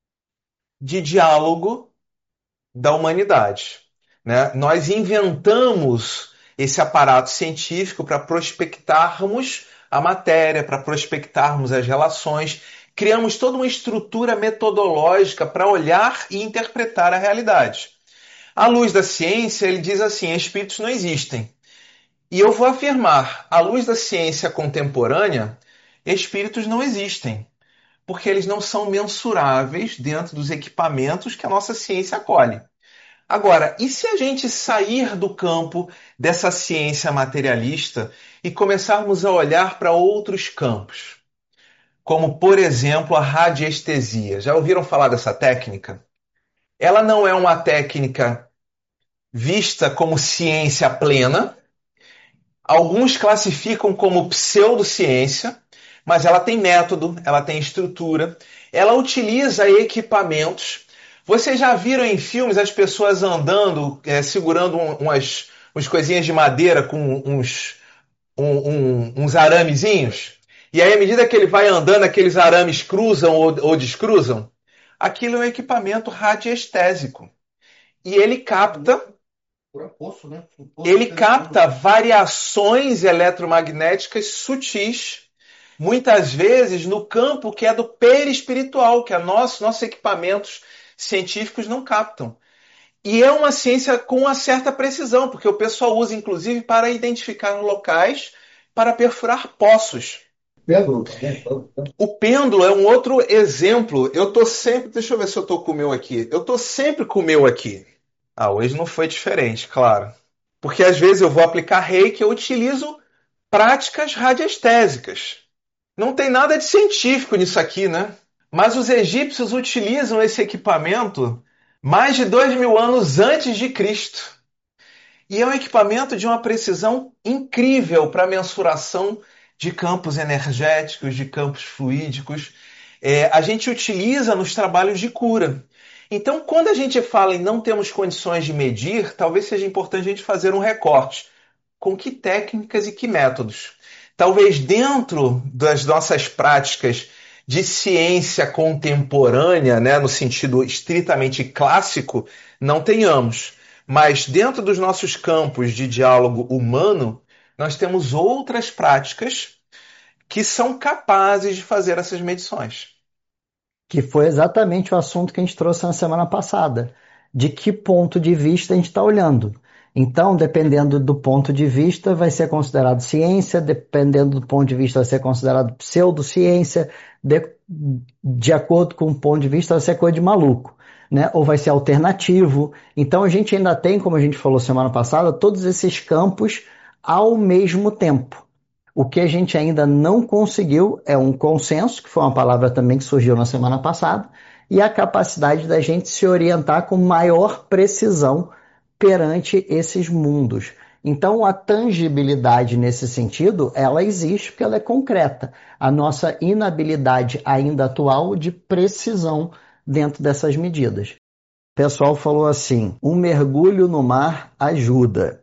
de diálogo da humanidade, né? Nós inventamos esse aparato científico para prospectarmos a matéria, para prospectarmos as relações, criamos toda uma estrutura metodológica para olhar e interpretar a realidade. À luz da ciência, ele diz assim, espíritos não existem. E eu vou afirmar, à luz da ciência contemporânea, espíritos não existem, porque eles não são mensuráveis dentro dos equipamentos que a nossa ciência acolhe. Agora, e se a gente sair do campo dessa ciência materialista e começarmos a olhar para outros campos? Como, por exemplo, a radiestesia. Já ouviram falar dessa técnica? Ela não é uma técnica vista como ciência plena. Alguns classificam como pseudociência, mas ela tem método, ela tem estrutura, ela utiliza equipamentos. Vocês já viram em filmes as pessoas andando, é, segurando um, umas, umas coisinhas de madeira com uns, um, um, uns aramezinhos? E aí, à medida que ele vai andando, aqueles arames cruzam ou, ou descruzam? Aquilo é um equipamento radiestésico. E ele capta Ele capta variações eletromagnéticas sutis, muitas vezes no campo que é do perispiritual, que é nosso, nossos equipamentos científicos não captam. E é uma ciência com uma certa precisão, porque o pessoal usa inclusive para identificar locais para perfurar poços. Pêndulo. O pêndulo é um outro exemplo. Eu tô sempre, deixa eu ver se eu tô com o meu aqui. Eu tô sempre com o meu aqui. Ah, hoje não foi diferente, claro. Porque às vezes eu vou aplicar reiki e eu utilizo práticas radiestésicas. Não tem nada de científico nisso aqui, né? Mas os egípcios utilizam esse equipamento mais de dois mil anos antes de Cristo. E é um equipamento de uma precisão incrível para mensuração de campos energéticos, de campos fluídicos. É, a gente utiliza nos trabalhos de cura. Então, quando a gente fala em não temos condições de medir, talvez seja importante a gente fazer um recorte. Com que técnicas e que métodos? Talvez dentro das nossas práticas de ciência contemporânea, né, no sentido estritamente clássico, não tenhamos. Mas dentro dos nossos campos de diálogo humano, nós temos outras práticas que são capazes de fazer essas medições. Que foi exatamente o assunto que a gente trouxe na semana passada. De que ponto de vista a gente está olhando. Então, dependendo do ponto de vista, vai ser considerado ciência, dependendo do ponto de vista, vai ser considerado pseudociência, de, de acordo com o ponto de vista, vai ser coisa de maluco, né? Ou vai ser alternativo. Então, a gente ainda tem, como a gente falou semana passada, todos esses campos ao mesmo tempo. O que a gente ainda não conseguiu é um consenso, que foi uma palavra também que surgiu na semana passada, e a capacidade da gente se orientar com maior precisão perante esses mundos. Então, a tangibilidade nesse sentido, ela existe porque ela é concreta. A nossa inabilidade ainda atual de precisão dentro dessas medidas. O pessoal falou assim, um mergulho no mar ajuda.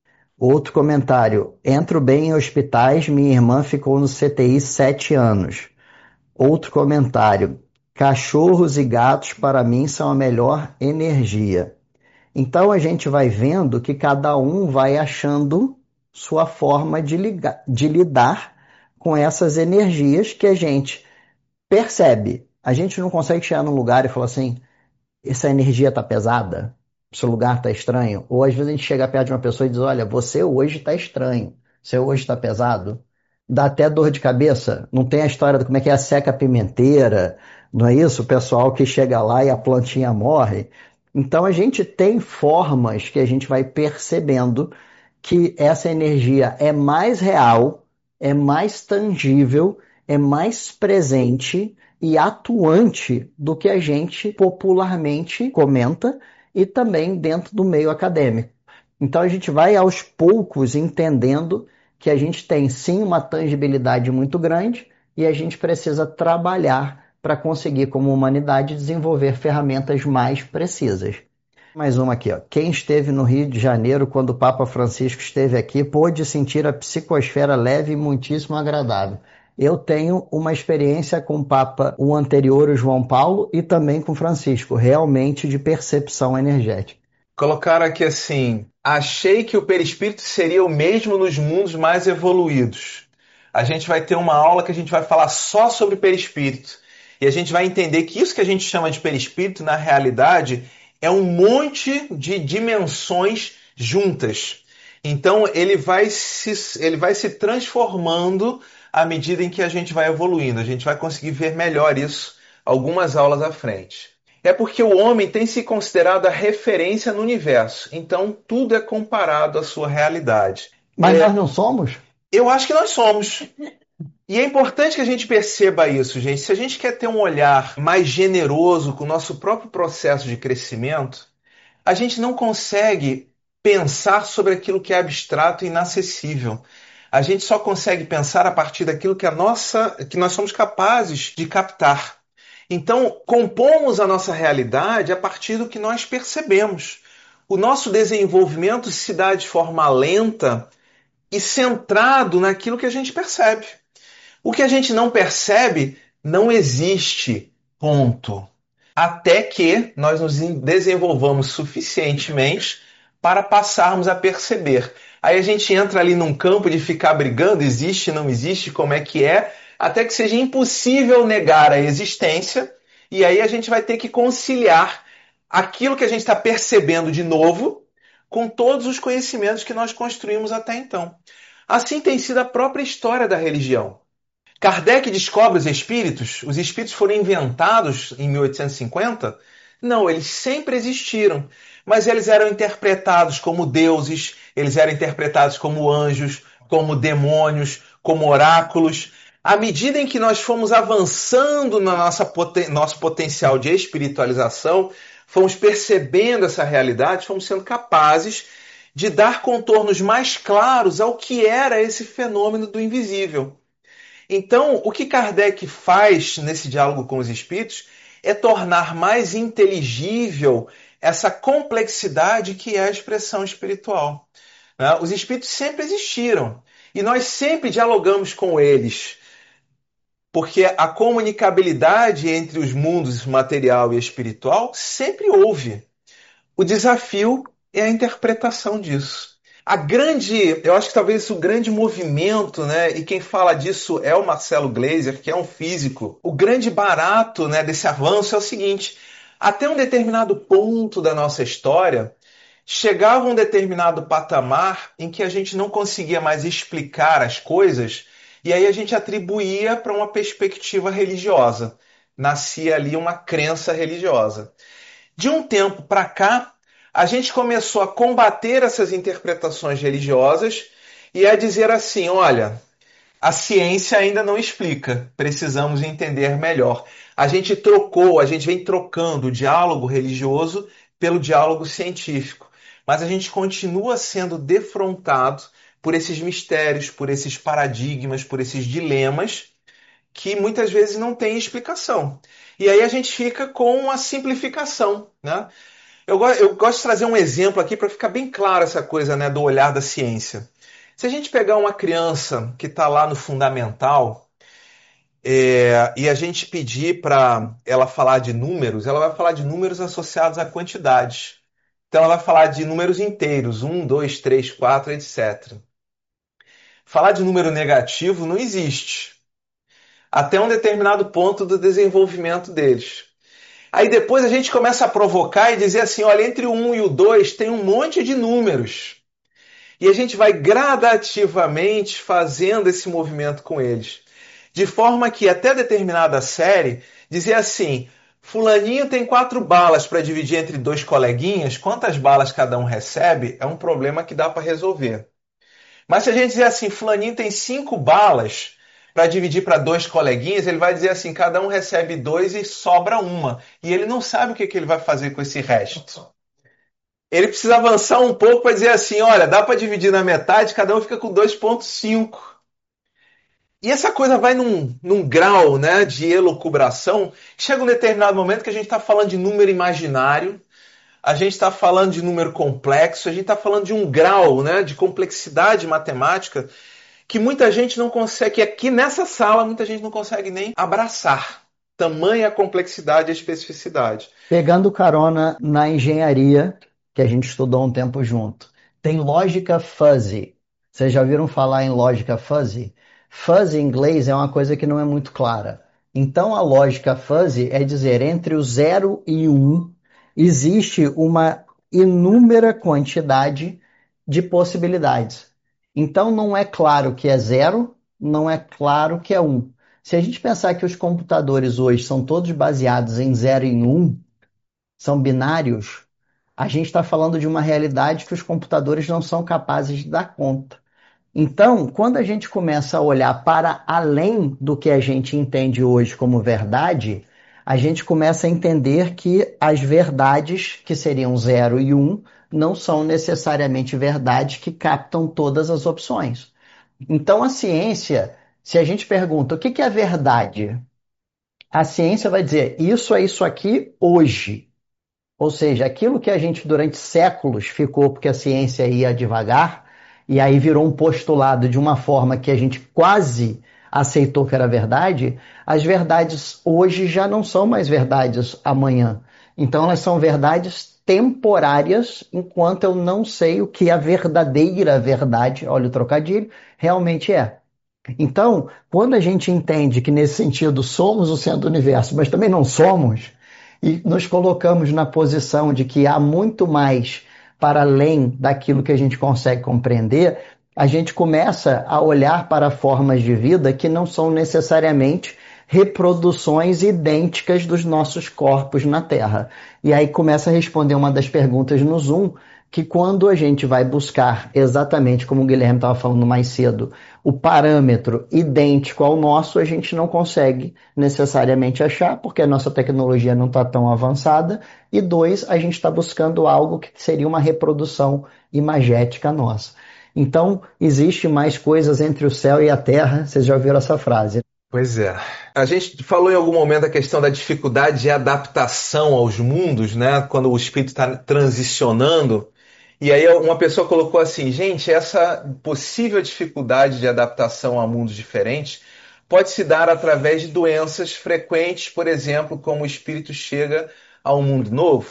Outro comentário, entro bem em hospitais, minha irmã ficou no C T I sete anos. Outro comentário, cachorros e gatos para mim são a melhor energia. Então a gente vai vendo que cada um vai achando sua forma de, ligar, de lidar com essas energias que a gente percebe. A gente não consegue chegar num lugar e falar assim, essa energia está pesada, esse lugar está estranho. Ou às vezes a gente chega perto de uma pessoa e diz, olha, você hoje está estranho, você hoje está pesado. Dá até dor de cabeça. Não tem a história de como é que é a seca pimenteira, não é isso? O pessoal que chega lá e a plantinha morre. Então a gente tem formas que a gente vai percebendo que essa energia é mais real, é mais tangível, é mais presente e atuante do que a gente popularmente comenta e também dentro do meio acadêmico. Então a gente vai aos poucos entendendo que a gente tem sim uma tangibilidade muito grande e a gente precisa trabalhar para conseguir, como humanidade, desenvolver ferramentas mais precisas. Mais uma aqui, ó. Quem esteve no Rio de Janeiro quando o Papa Francisco esteve aqui pôde sentir a psicosfera leve e muitíssimo agradável. Eu tenho uma experiência com o Papa, o anterior, o João Paulo, e também com Francisco, realmente de percepção energética. Colocaram aqui assim, achei que o perispírito seria o mesmo nos mundos mais evoluídos. A gente vai ter uma aula que a gente vai falar só sobre perispírito. E a gente vai entender que isso que a gente chama de perispírito, na realidade, é um monte de dimensões juntas. Então ele vai se, ele vai se transformando à medida em que a gente vai evoluindo. A gente vai conseguir ver melhor isso algumas aulas à frente. É porque o homem tem se considerado a referência no universo. Então tudo é comparado à sua realidade. Mas é, nós não somos? Eu acho que nós somos. E é importante que a gente perceba isso, gente. Se a gente quer ter um olhar mais generoso com o nosso próprio processo de crescimento, a gente não consegue pensar sobre aquilo que é abstrato e inacessível. A gente só consegue pensar a partir daquilo que, a nossa, que nós somos capazes de captar. Então, compomos a nossa realidade a partir do que nós percebemos. O nosso desenvolvimento se dá de forma lenta e centrado naquilo que a gente percebe. O que a gente não percebe não existe, ponto. Até que nós nos desenvolvamos suficientemente para passarmos a perceber. Aí a gente entra ali num campo de ficar brigando, existe, não existe, como é que é, até que seja impossível negar a existência, e aí a gente vai ter que conciliar aquilo que a gente está percebendo de novo com todos os conhecimentos que nós construímos até então. Assim tem sido a própria história da religião. Kardec descobre os espíritos? Os espíritos foram inventados em mil oitocentos e cinquenta? Não, eles sempre existiram, mas eles eram interpretados como deuses, eles eram interpretados como anjos, como demônios, como oráculos. À medida em que nós fomos avançando no nosso potencial de espiritualização, fomos percebendo essa realidade, fomos sendo capazes de dar contornos mais claros ao que era esse fenômeno do invisível. Então, o que Kardec faz nesse diálogo com os espíritos é tornar mais inteligível essa complexidade que é a expressão espiritual. Os espíritos sempre existiram e nós sempre dialogamos com eles, porque a comunicabilidade entre os mundos material e espiritual sempre houve. O desafio é a interpretação disso. A grande, eu acho que talvez o grande movimento, né, e quem fala disso é o Marcelo Gleiser, que é um físico. O grande barato, né, desse avanço é o seguinte: até um determinado ponto da nossa história, chegava um determinado patamar em que a gente não conseguia mais explicar as coisas, e aí a gente atribuía para uma perspectiva religiosa. Nascia ali uma crença religiosa. De um tempo para cá, a gente começou a combater essas interpretações religiosas e é dizer assim, olha, a ciência ainda não explica, precisamos entender melhor. A gente trocou, a gente vem trocando o diálogo religioso pelo diálogo científico, mas a gente continua sendo defrontado por esses mistérios, por esses paradigmas, por esses dilemas que muitas vezes não têm explicação. E aí a gente fica com a simplificação, né? Eu, go- eu gosto de trazer um exemplo aqui para ficar bem claro essa coisa, né, do olhar da ciência. Se a gente pegar uma criança que está lá no fundamental é, e a gente pedir para ela falar de números, ela vai falar de números associados a quantidades. Então ela vai falar de números inteiros, um, dois, três, quatro, etcétera. Falar de número negativo não existe, até um determinado ponto do desenvolvimento deles. Aí depois a gente começa a provocar e dizer assim, olha, entre o um e o dois tem um monte de números. E a gente vai gradativamente fazendo esse movimento com eles. De forma que até determinada série, dizer assim, fulaninho tem quatro balas para dividir entre dois coleguinhas, quantas balas cada um recebe, é um problema que dá para resolver. Mas se a gente dizer assim, fulaninho tem cinco balas para dividir para dois coleguinhas, ele vai dizer assim, cada um recebe dois e sobra uma. E ele não sabe o que, que ele vai fazer com esse resto. Ele precisa avançar um pouco para dizer assim, olha, dá para dividir na metade, cada um fica com dois vírgula cinco. E essa coisa vai num, num grau, né, de elucubração, chega um determinado momento que a gente está falando de número imaginário, a gente está falando de número complexo, a gente está falando de um grau, né, de complexidade matemática que muita gente não consegue, que aqui nessa sala muita gente não consegue nem abraçar. Tamanha complexidade e especificidade. Pegando carona na engenharia, que a gente estudou um tempo junto, tem lógica fuzzy. Vocês já ouviram falar em lógica fuzzy? Fuzzy em inglês é uma coisa que não é muito clara. Então a lógica fuzzy é dizer entre o zero e o um existe uma inúmera quantidade de possibilidades. Então não é claro que é zero, não é claro que é um. Se a gente pensar que os computadores hoje são todos baseados em zero e em um, são binários, a gente está falando de uma realidade que os computadores não são capazes de dar conta. Então, quando a gente começa a olhar para além do que a gente entende hoje como verdade, a gente começa a entender que as verdades, que seriam zero e um, não são necessariamente verdades que captam todas as opções. Então, a ciência, se a gente pergunta o que que é verdade, a ciência vai dizer isso é isso aqui hoje. Ou seja, aquilo que a gente durante séculos ficou porque a ciência ia devagar, e aí virou um postulado de uma forma que a gente quase aceitou que era verdade, as verdades hoje já não são mais verdades amanhã. Então elas são verdades temporárias, enquanto eu não sei o que a verdadeira verdade, olha o trocadilho, realmente é. Então, quando a gente entende que nesse sentido somos o centro do universo, mas também não somos, e nos colocamos na posição de que há muito mais para além daquilo que a gente consegue compreender, a gente começa a olhar para formas de vida que não são necessariamente reproduções idênticas dos nossos corpos na Terra. E aí começa a responder uma das perguntas no Zoom, que quando a gente vai buscar exatamente como o Guilherme estava falando mais cedo, o parâmetro idêntico ao nosso, a gente não consegue necessariamente achar, porque a nossa tecnologia não está tão avançada, e dois, a gente está buscando algo que seria uma reprodução imagética nossa. Então, existe mais coisas entre o céu e a terra, vocês já ouviram essa frase. Pois é. A gente falou em algum momento a questão da dificuldade de adaptação aos mundos, né? Quando o espírito está transicionando. E aí uma pessoa colocou assim, gente, essa possível dificuldade de adaptação a mundos diferentes pode se dar através de doenças frequentes, por exemplo, como o espírito chega a um mundo novo,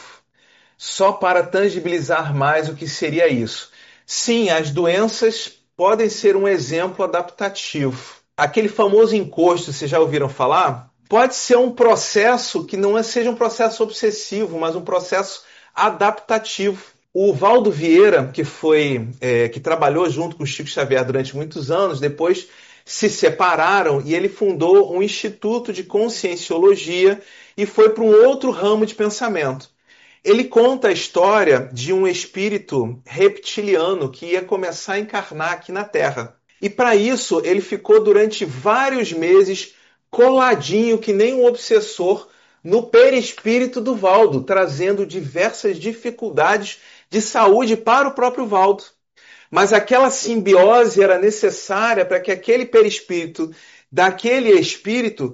só para tangibilizar mais o que seria isso. Sim, as doenças podem ser um exemplo adaptativo. Aquele famoso encosto, vocês já ouviram falar? Pode ser um processo que não seja um processo obsessivo, mas um processo adaptativo. O Valdo Vieira, que foi é, que trabalhou junto com o Chico Xavier durante muitos anos, depois se separaram e ele fundou um instituto de conscienciologia e foi para um outro ramo de pensamento. Ele conta a história de um espírito reptiliano que ia começar a encarnar aqui na Terra. E para isso, ele ficou durante vários meses coladinho, que nem um obsessor, no perispírito do Valdo, trazendo diversas dificuldades de saúde para o próprio Valdo. Mas aquela simbiose era necessária para que aquele perispírito daquele espírito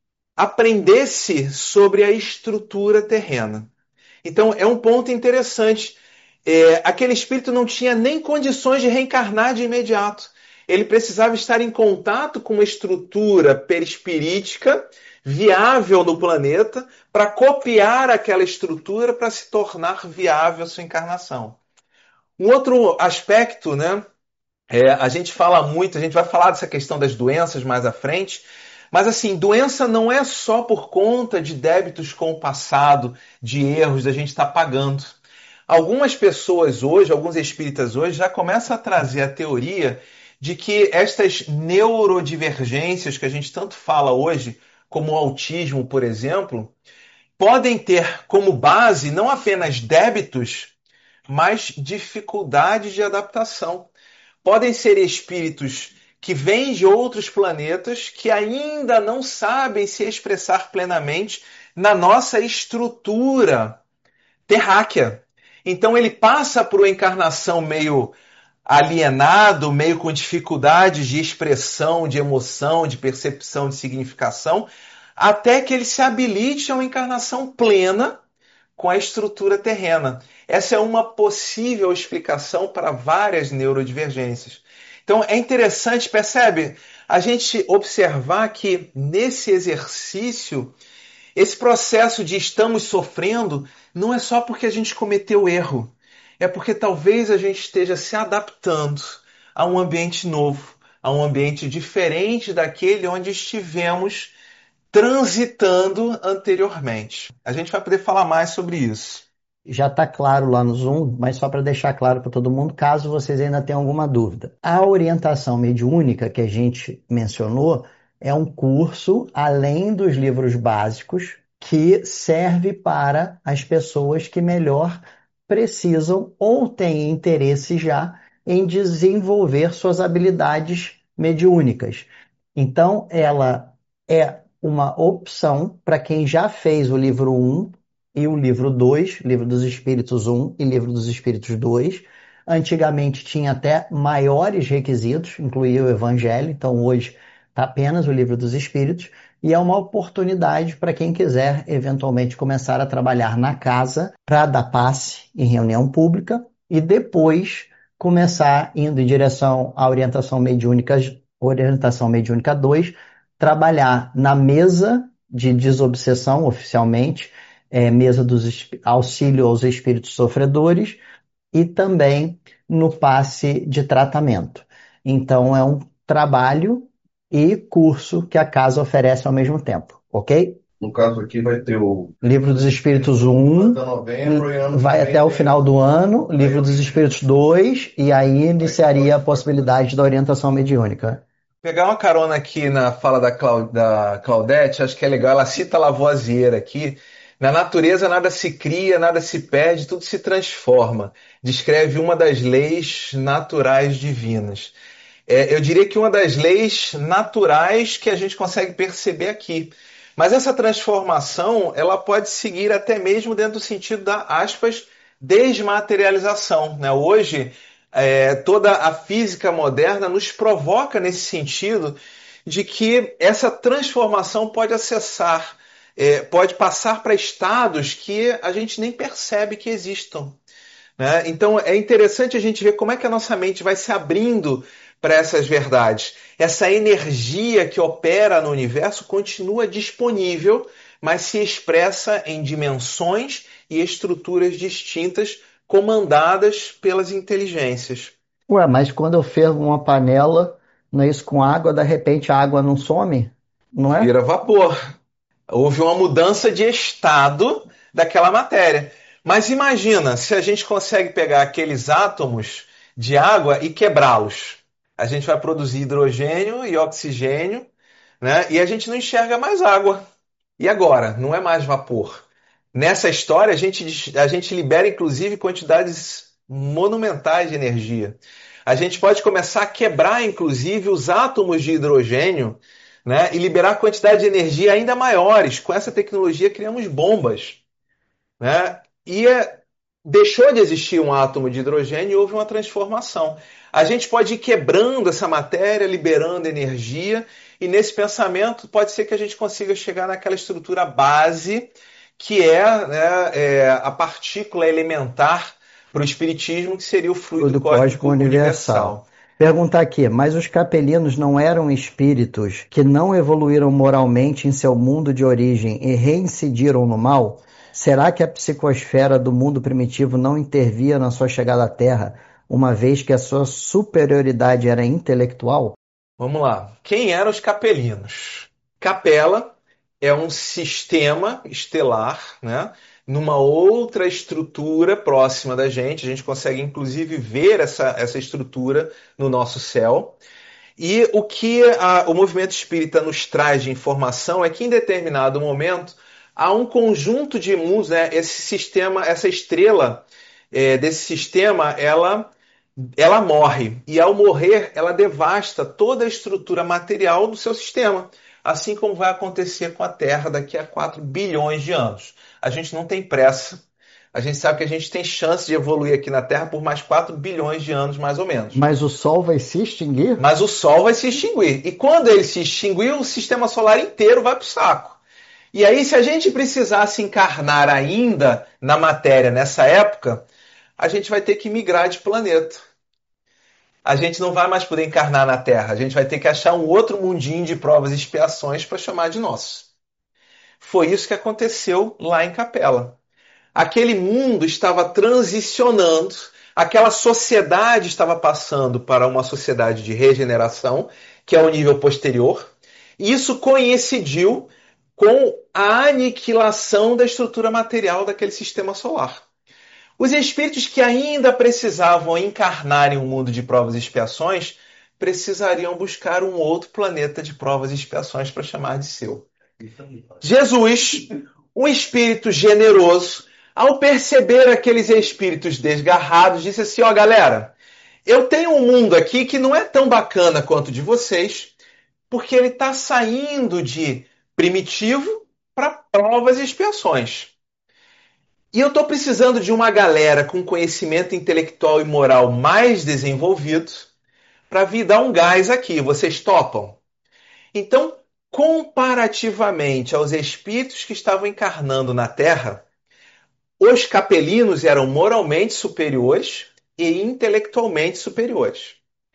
aprendesse sobre a estrutura terrena. Então, é um ponto interessante. É, aquele espírito não tinha nem condições de reencarnar de imediato. Ele precisava estar em contato com uma estrutura perispirítica viável no planeta para copiar aquela estrutura para se tornar viável a sua encarnação. Um outro aspecto, né? É, a gente fala muito, a gente vai falar dessa questão das doenças mais à frente, mas assim, doença não é só por conta de débitos com o passado, de erros, da gente estar pagando. Algumas pessoas hoje, alguns espíritas hoje, já começam a trazer a teoria de que estas neurodivergências que a gente tanto fala hoje, como o autismo, por exemplo, podem ter como base não apenas débitos, mas dificuldades de adaptação. Podem ser espíritos que vêm de outros planetas que ainda não sabem se expressar plenamente na nossa estrutura terráquea. Então ele passa por uma encarnação meio alienado, meio com dificuldades de expressão, de emoção, de percepção, de significação, até que ele se habilite a uma encarnação plena com a estrutura terrena. Essa é uma possível explicação para várias neurodivergências. Então é interessante, percebe, a gente observar que nesse exercício, esse processo de estamos sofrendo não é só porque a gente cometeu erro, é porque talvez a gente esteja se adaptando a um ambiente novo, a um ambiente diferente daquele onde estivemos transitando anteriormente. A gente vai poder falar mais sobre isso. Já está claro lá no Zoom, mas só para deixar claro para todo mundo, caso vocês ainda tenham alguma dúvida. A orientação mediúnica que a gente mencionou é um curso, além dos livros básicos, que serve para as pessoas que melhor precisam ou têm interesse já em desenvolver suas habilidades mediúnicas. Então, ela é uma opção para quem já fez o livro um e o livro dois, Livro dos Espíritos um e Livro dos Espíritos dois. Antigamente tinha até maiores requisitos, incluía o Evangelho, então hoje está apenas o Livro dos Espíritos, e é uma oportunidade para quem quiser eventualmente começar a trabalhar na casa para dar passe em reunião pública e depois começar indo em direção à orientação mediúnica, orientação mediúnica dois, trabalhar na mesa de desobsessão oficialmente, é, mesa dos auxílio aos espíritos sofredores e também no passe de tratamento. Então é um trabalho e curso que a casa oferece ao mesmo tempo, ok? No caso aqui vai ter o Livro dos Espíritos um, vai até o final do ano, Livro dos Espíritos dois, e aí iniciaria a possibilidade da orientação mediúnica. Pegar uma carona aqui na fala da, Clau, da Claudete, acho que é legal, ela cita Lavoisier aqui. Na natureza nada se cria, nada se perde, tudo se transforma. Descreve uma das leis naturais divinas. É, eu diria que uma das leis naturais que a gente consegue perceber aqui. Mas essa transformação, ela pode seguir até mesmo dentro do sentido da, aspas, desmaterialização, né? Hoje, é, toda a física moderna nos provoca nesse sentido de que essa transformação pode acessar, é, pode passar para estados que a gente nem percebe que existam, né? Então é interessante a gente ver como é que a nossa mente vai se abrindo para essas verdades. Essa energia que opera no universo continua disponível, mas se expressa em dimensões e estruturas distintas, comandadas pelas inteligências. Ué, mas quando eu fervo uma panela, não é isso com água, de repente a água não some? Não é? Vira vapor. Houve uma mudança de estado daquela matéria. Mas imagina se a gente consegue pegar aqueles átomos de água e quebrá-los. A gente vai produzir hidrogênio e oxigênio, né? E a gente não enxerga mais água. E agora? Não é mais vapor. Nessa história, a gente, a gente libera, inclusive, quantidades monumentais de energia. A gente pode começar a quebrar, inclusive, os átomos de hidrogênio, né, e liberar quantidade de energia ainda maiores. Com essa tecnologia, criamos bombas. Né? E é, deixou de existir um átomo de hidrogênio e houve uma transformação. A gente pode ir quebrando essa matéria, liberando energia, e nesse pensamento pode ser que a gente consiga chegar naquela estrutura base que é, né, é a partícula elementar para o espiritismo, que seria o fluido do cósmico cósmico universal. universal. Perguntar aqui, mas os capelinos não eram espíritos que não evoluíram moralmente em seu mundo de origem e reincidiram no mal? Será que a psicosfera do mundo primitivo não intervia na sua chegada à Terra, uma vez que a sua superioridade era intelectual? Vamos lá. Quem eram os capelinos? Capela é um sistema estelar, né, numa outra estrutura próxima da gente. A gente consegue, inclusive, ver essa, essa estrutura no nosso céu. E o que a, o movimento espírita nos traz de informação é que, em determinado momento, há um conjunto de mundos, né, esse sistema, essa estrela é, desse sistema, ela ela morre. E ao morrer, ela devasta toda a estrutura material do seu sistema. Assim como vai acontecer com a Terra daqui a quatro bilhões de anos. A gente não tem pressa. A gente sabe que a gente tem chance de evoluir aqui na Terra por mais quatro bilhões de anos, mais ou menos. Mas o Sol vai se extinguir? Mas o Sol vai se extinguir. E quando ele se extinguir, o sistema solar inteiro vai para o saco. E aí, se a gente precisasse encarnar ainda na matéria nessa época, a gente vai ter que migrar de planeta. A gente não vai mais poder encarnar na Terra. A gente vai ter que achar um outro mundinho de provas e expiações para chamar de nosso. Foi isso que aconteceu lá em Capela. Aquele mundo estava transicionando, aquela sociedade estava passando para uma sociedade de regeneração, que é o nível posterior, e isso coincidiu com a aniquilação da estrutura material daquele sistema solar. Os espíritos que ainda precisavam encarnar em um mundo de provas e expiações precisariam buscar um outro planeta de provas e expiações para chamar de seu. Jesus, um espírito generoso, ao perceber aqueles espíritos desgarrados, disse assim, ó galera, eu tenho um mundo aqui que não é tão bacana quanto o de vocês, porque ele está saindo de primitivo para provas e expiações. E eu estou precisando de uma galera com conhecimento intelectual e moral mais desenvolvido para vir dar um gás aqui. Vocês topam? Então, comparativamente aos espíritos que estavam encarnando na Terra, os capelinos eram moralmente superiores e intelectualmente superiores.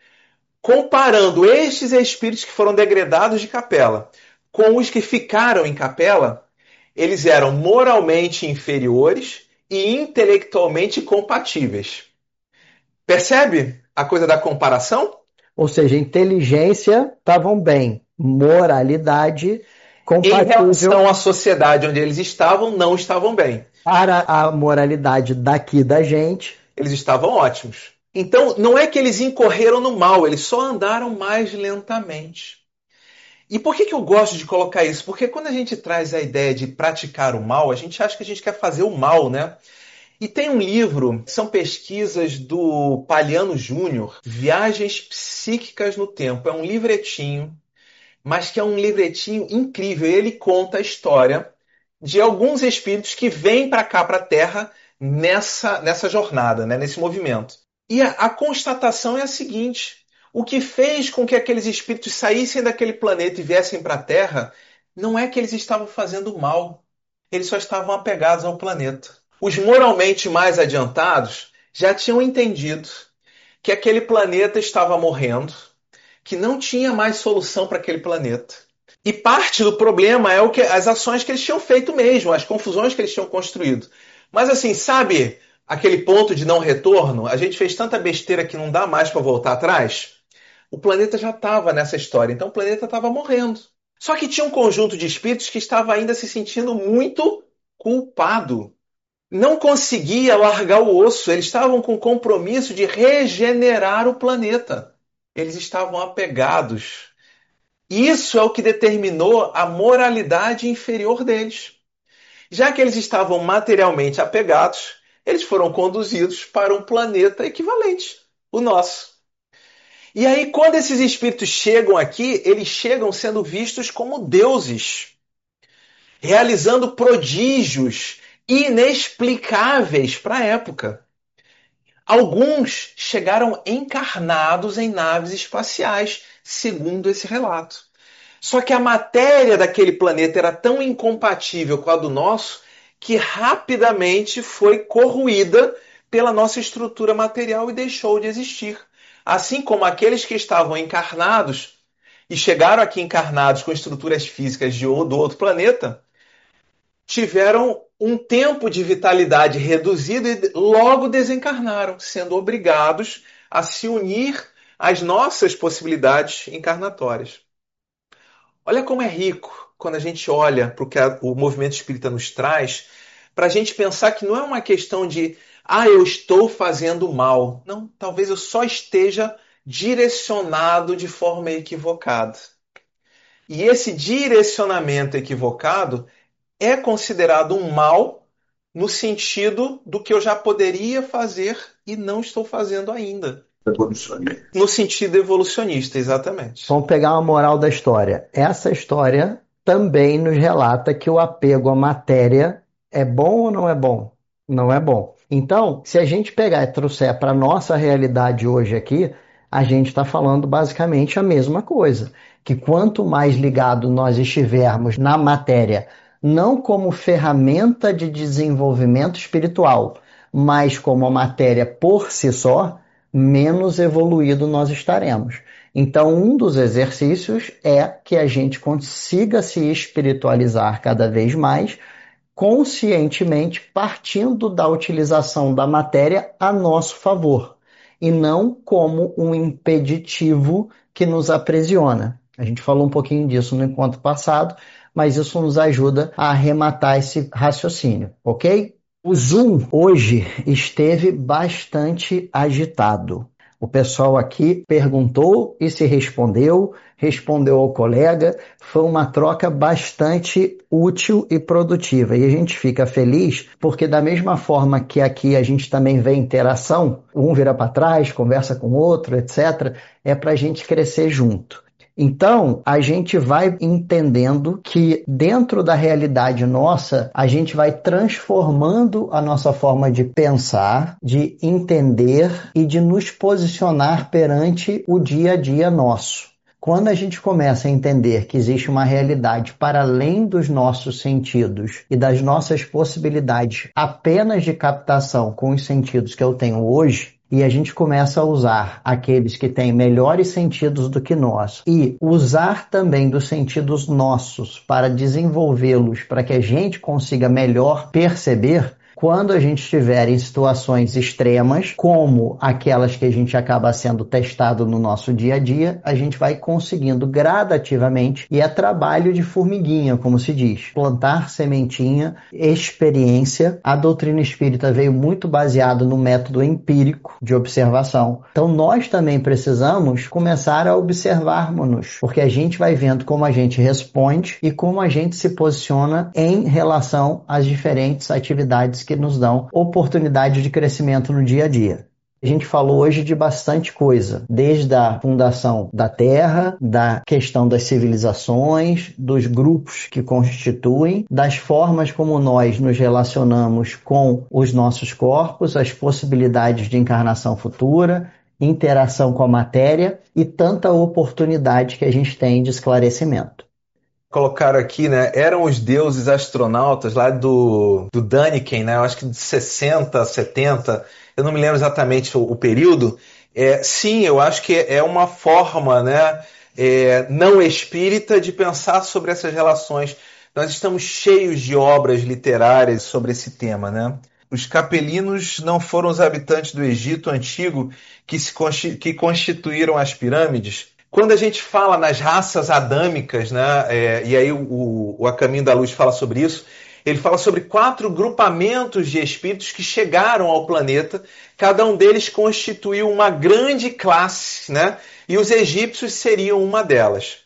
Comparando estes espíritos que foram degradados de Capela com os que ficaram em Capela, eles eram moralmente inferiores e intelectualmente compatíveis. Percebe a coisa da comparação? Ou seja, inteligência estavam bem, moralidade compatível. Em relação à sociedade onde eles estavam, não estavam bem. Para a moralidade daqui da gente, eles estavam ótimos. Então, não é que eles incorreram no mal, eles só andaram mais lentamente. E por que, que eu gosto de colocar isso? Porque quando a gente traz a ideia de praticar o mal, a gente acha que a gente quer fazer o mal, né? E tem um livro, são pesquisas do Paliano Júnior, Viagens Psíquicas no Tempo. É um livretinho, mas que é um livretinho incrível. Ele conta a história de alguns espíritos que vêm para cá, para a Terra, nessa, nessa jornada, né? Nesse movimento. E a, a constatação é a seguinte: o que fez com que aqueles espíritos saíssem daquele planeta e viessem para a Terra não é que eles estavam fazendo mal, eles só estavam apegados ao planeta. Os moralmente mais adiantados já tinham entendido que aquele planeta estava morrendo, que não tinha mais solução para aquele planeta. E parte do problema é o que, as ações que eles tinham feito mesmo, as confusões que eles tinham construído. Mas assim, sabe aquele ponto de não retorno? A gente fez tanta besteira que não dá mais para voltar atrás? O planeta já estava nessa história, então o planeta estava morrendo. Só que tinha um conjunto de espíritos que estava ainda se sentindo muito culpado. Não conseguia largar o osso, eles estavam com o compromisso de regenerar o planeta. Eles estavam apegados. Isso é o que determinou a moralidade inferior deles. Já que eles estavam materialmente apegados, eles foram conduzidos para um planeta equivalente, o nosso. E aí, quando esses espíritos chegam aqui, eles chegam sendo vistos como deuses, realizando prodígios inexplicáveis para a época. Alguns chegaram encarnados em naves espaciais, segundo esse relato. Só que a matéria daquele planeta era tão incompatível com a do nosso que rapidamente foi corroída pela nossa estrutura material e deixou de existir. Assim como aqueles que estavam encarnados e chegaram aqui encarnados com estruturas físicas de, do outro planeta, tiveram um tempo de vitalidade reduzido e logo desencarnaram, sendo obrigados a se unir às nossas possibilidades encarnatórias. Olha como é rico quando a gente olha para o que a, o movimento espírita nos traz, para a gente pensar que não é uma questão de ah, eu estou fazendo mal. Não, talvez eu só esteja direcionado de forma equivocada. E esse direcionamento equivocado é considerado um mal no sentido do que eu já poderia fazer e não estou fazendo ainda. Evolucionista. No sentido evolucionista, exatamente. Vamos pegar uma moral da história. Essa história também nos relata que o apego à matéria é bom ou não é bom? Não é bom. Então, se a gente pegar e trouxer para a nossa realidade hoje aqui, a gente está falando basicamente a mesma coisa. Que quanto mais ligado nós estivermos na matéria, não como ferramenta de desenvolvimento espiritual, mas como a matéria por si só, menos evoluído nós estaremos. Então, um dos exercícios é que a gente consiga se espiritualizar cada vez mais, conscientemente partindo da utilização da matéria a nosso favor, e não como um impeditivo que nos aprisiona. A gente falou um pouquinho disso no encontro passado, mas isso nos ajuda a arrematar esse raciocínio, ok? O Zoom hoje esteve bastante agitado. O pessoal aqui perguntou e se respondeu, respondeu ao colega. Foi uma troca bastante útil e produtiva. E a gente fica feliz porque da mesma forma que aqui a gente também vê interação, um vira para trás, conversa com o outro, etcétera, é para a gente crescer junto. Então, a gente vai entendendo que dentro da realidade nossa, a gente vai transformando a nossa forma de pensar, de entender e de nos posicionar perante o dia a dia nosso. Quando a gente começa a entender que existe uma realidade para além dos nossos sentidos e das nossas possibilidades apenas de captação com os sentidos que eu tenho hoje, e a gente começa a usar aqueles que têm melhores sentidos do que nós e usar também dos sentidos nossos para desenvolvê-los, para que a gente consiga melhor perceber, quando a gente estiver em situações extremas, como aquelas que a gente acaba sendo testado no nosso dia a dia, a gente vai conseguindo gradativamente, e é trabalho de formiguinha, como se diz, plantar sementinha, experiência. A doutrina espírita veio muito baseada no método empírico de observação. Então nós também precisamos começar a observarmos-nos, porque a gente vai vendo como a gente responde e como a gente se posiciona em relação às diferentes atividades que nos dão oportunidade de crescimento no dia a dia. A gente falou hoje de bastante coisa, desde a fundação da Terra, da questão das civilizações, dos grupos que constituem, das formas como nós nos relacionamos com os nossos corpos, as possibilidades de encarnação futura, interação com a matéria e tanta oportunidade que a gente tem de esclarecimento. Colocaram aqui, né? Eram os deuses astronautas lá do, do Daniken, né? Eu acho que de sessenta, setenta, eu não me lembro exatamente o, o período. É, sim, eu acho que é uma forma, né, é, não espírita de pensar sobre essas relações. Nós estamos cheios de obras literárias sobre esse tema, né? Os capelinos não foram os habitantes do Egito antigo que, se, que constituíram as pirâmides? Quando a gente fala nas raças adâmicas, né, é, e aí o, o A Caminho da Luz fala sobre isso, ele fala sobre quatro grupamentos de espíritos que chegaram ao planeta, cada um deles constituiu uma grande classe, né, e os egípcios seriam uma delas.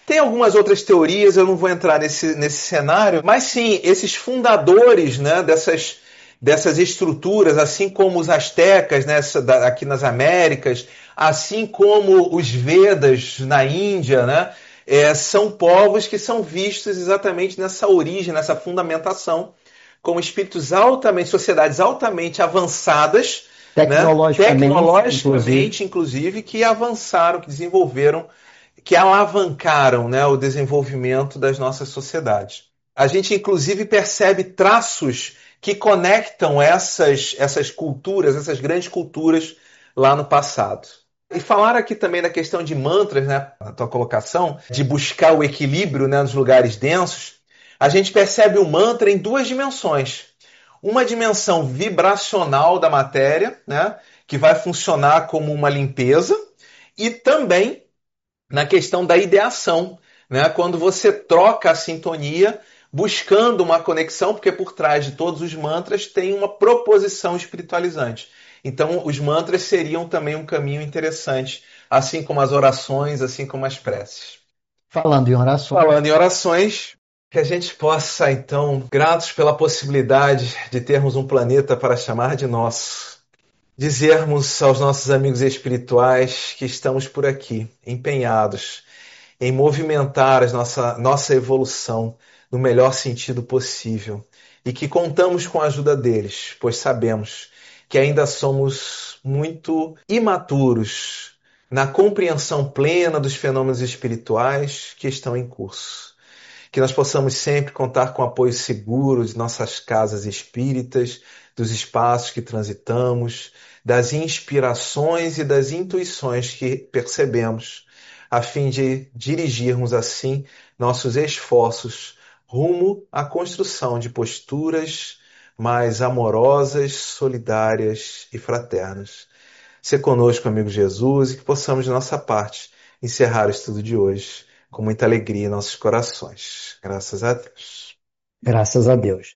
Tem algumas outras teorias, eu não vou entrar nesse, nesse cenário, mas sim, esses fundadores, né, dessas, dessas estruturas, assim como os astecas, né, aqui nas Américas, assim como os Vedas na Índia, né, é, são povos que são vistos exatamente nessa origem, nessa fundamentação, como espíritos altamente, sociedades altamente avançadas, tecnologicamente, né, tecnologicamente inclusive. inclusive, que avançaram, que desenvolveram, que alavancaram, né, o desenvolvimento das nossas sociedades. A gente, inclusive, percebe traços que conectam essas, essas culturas, essas grandes culturas lá no passado. E falar aqui também da questão de mantras, né, a tua colocação, de buscar o equilíbrio, né, nos lugares densos, a gente percebe o mantra em duas dimensões. Uma dimensão vibracional da matéria, né, que vai funcionar como uma limpeza, e também na questão da ideação, né? Quando você troca a sintonia buscando uma conexão, porque por trás de todos os mantras tem uma proposição espiritualizante. Então, os mantras seriam também um caminho interessante, assim como as orações, assim como as preces. Falando em orações. Falando em orações, que a gente possa, então, gratos pela possibilidade de termos um planeta para chamar de nosso, dizermos aos nossos amigos espirituais que estamos por aqui, empenhados em movimentar a nossa, nossa evolução no melhor sentido possível e que contamos com a ajuda deles, pois sabemos que ainda somos muito imaturos na compreensão plena dos fenômenos espirituais que estão em curso. Que nós possamos sempre contar com o apoio seguro de nossas casas espíritas, dos espaços que transitamos, das inspirações e das intuições que percebemos, a fim de dirigirmos assim nossos esforços rumo à construção de posturas mais amorosas, solidárias e fraternas. Se conosco, amigo Jesus, e que possamos, de nossa parte, encerrar o estudo de hoje com muita alegria em nossos corações. Graças a Deus. Graças a Deus.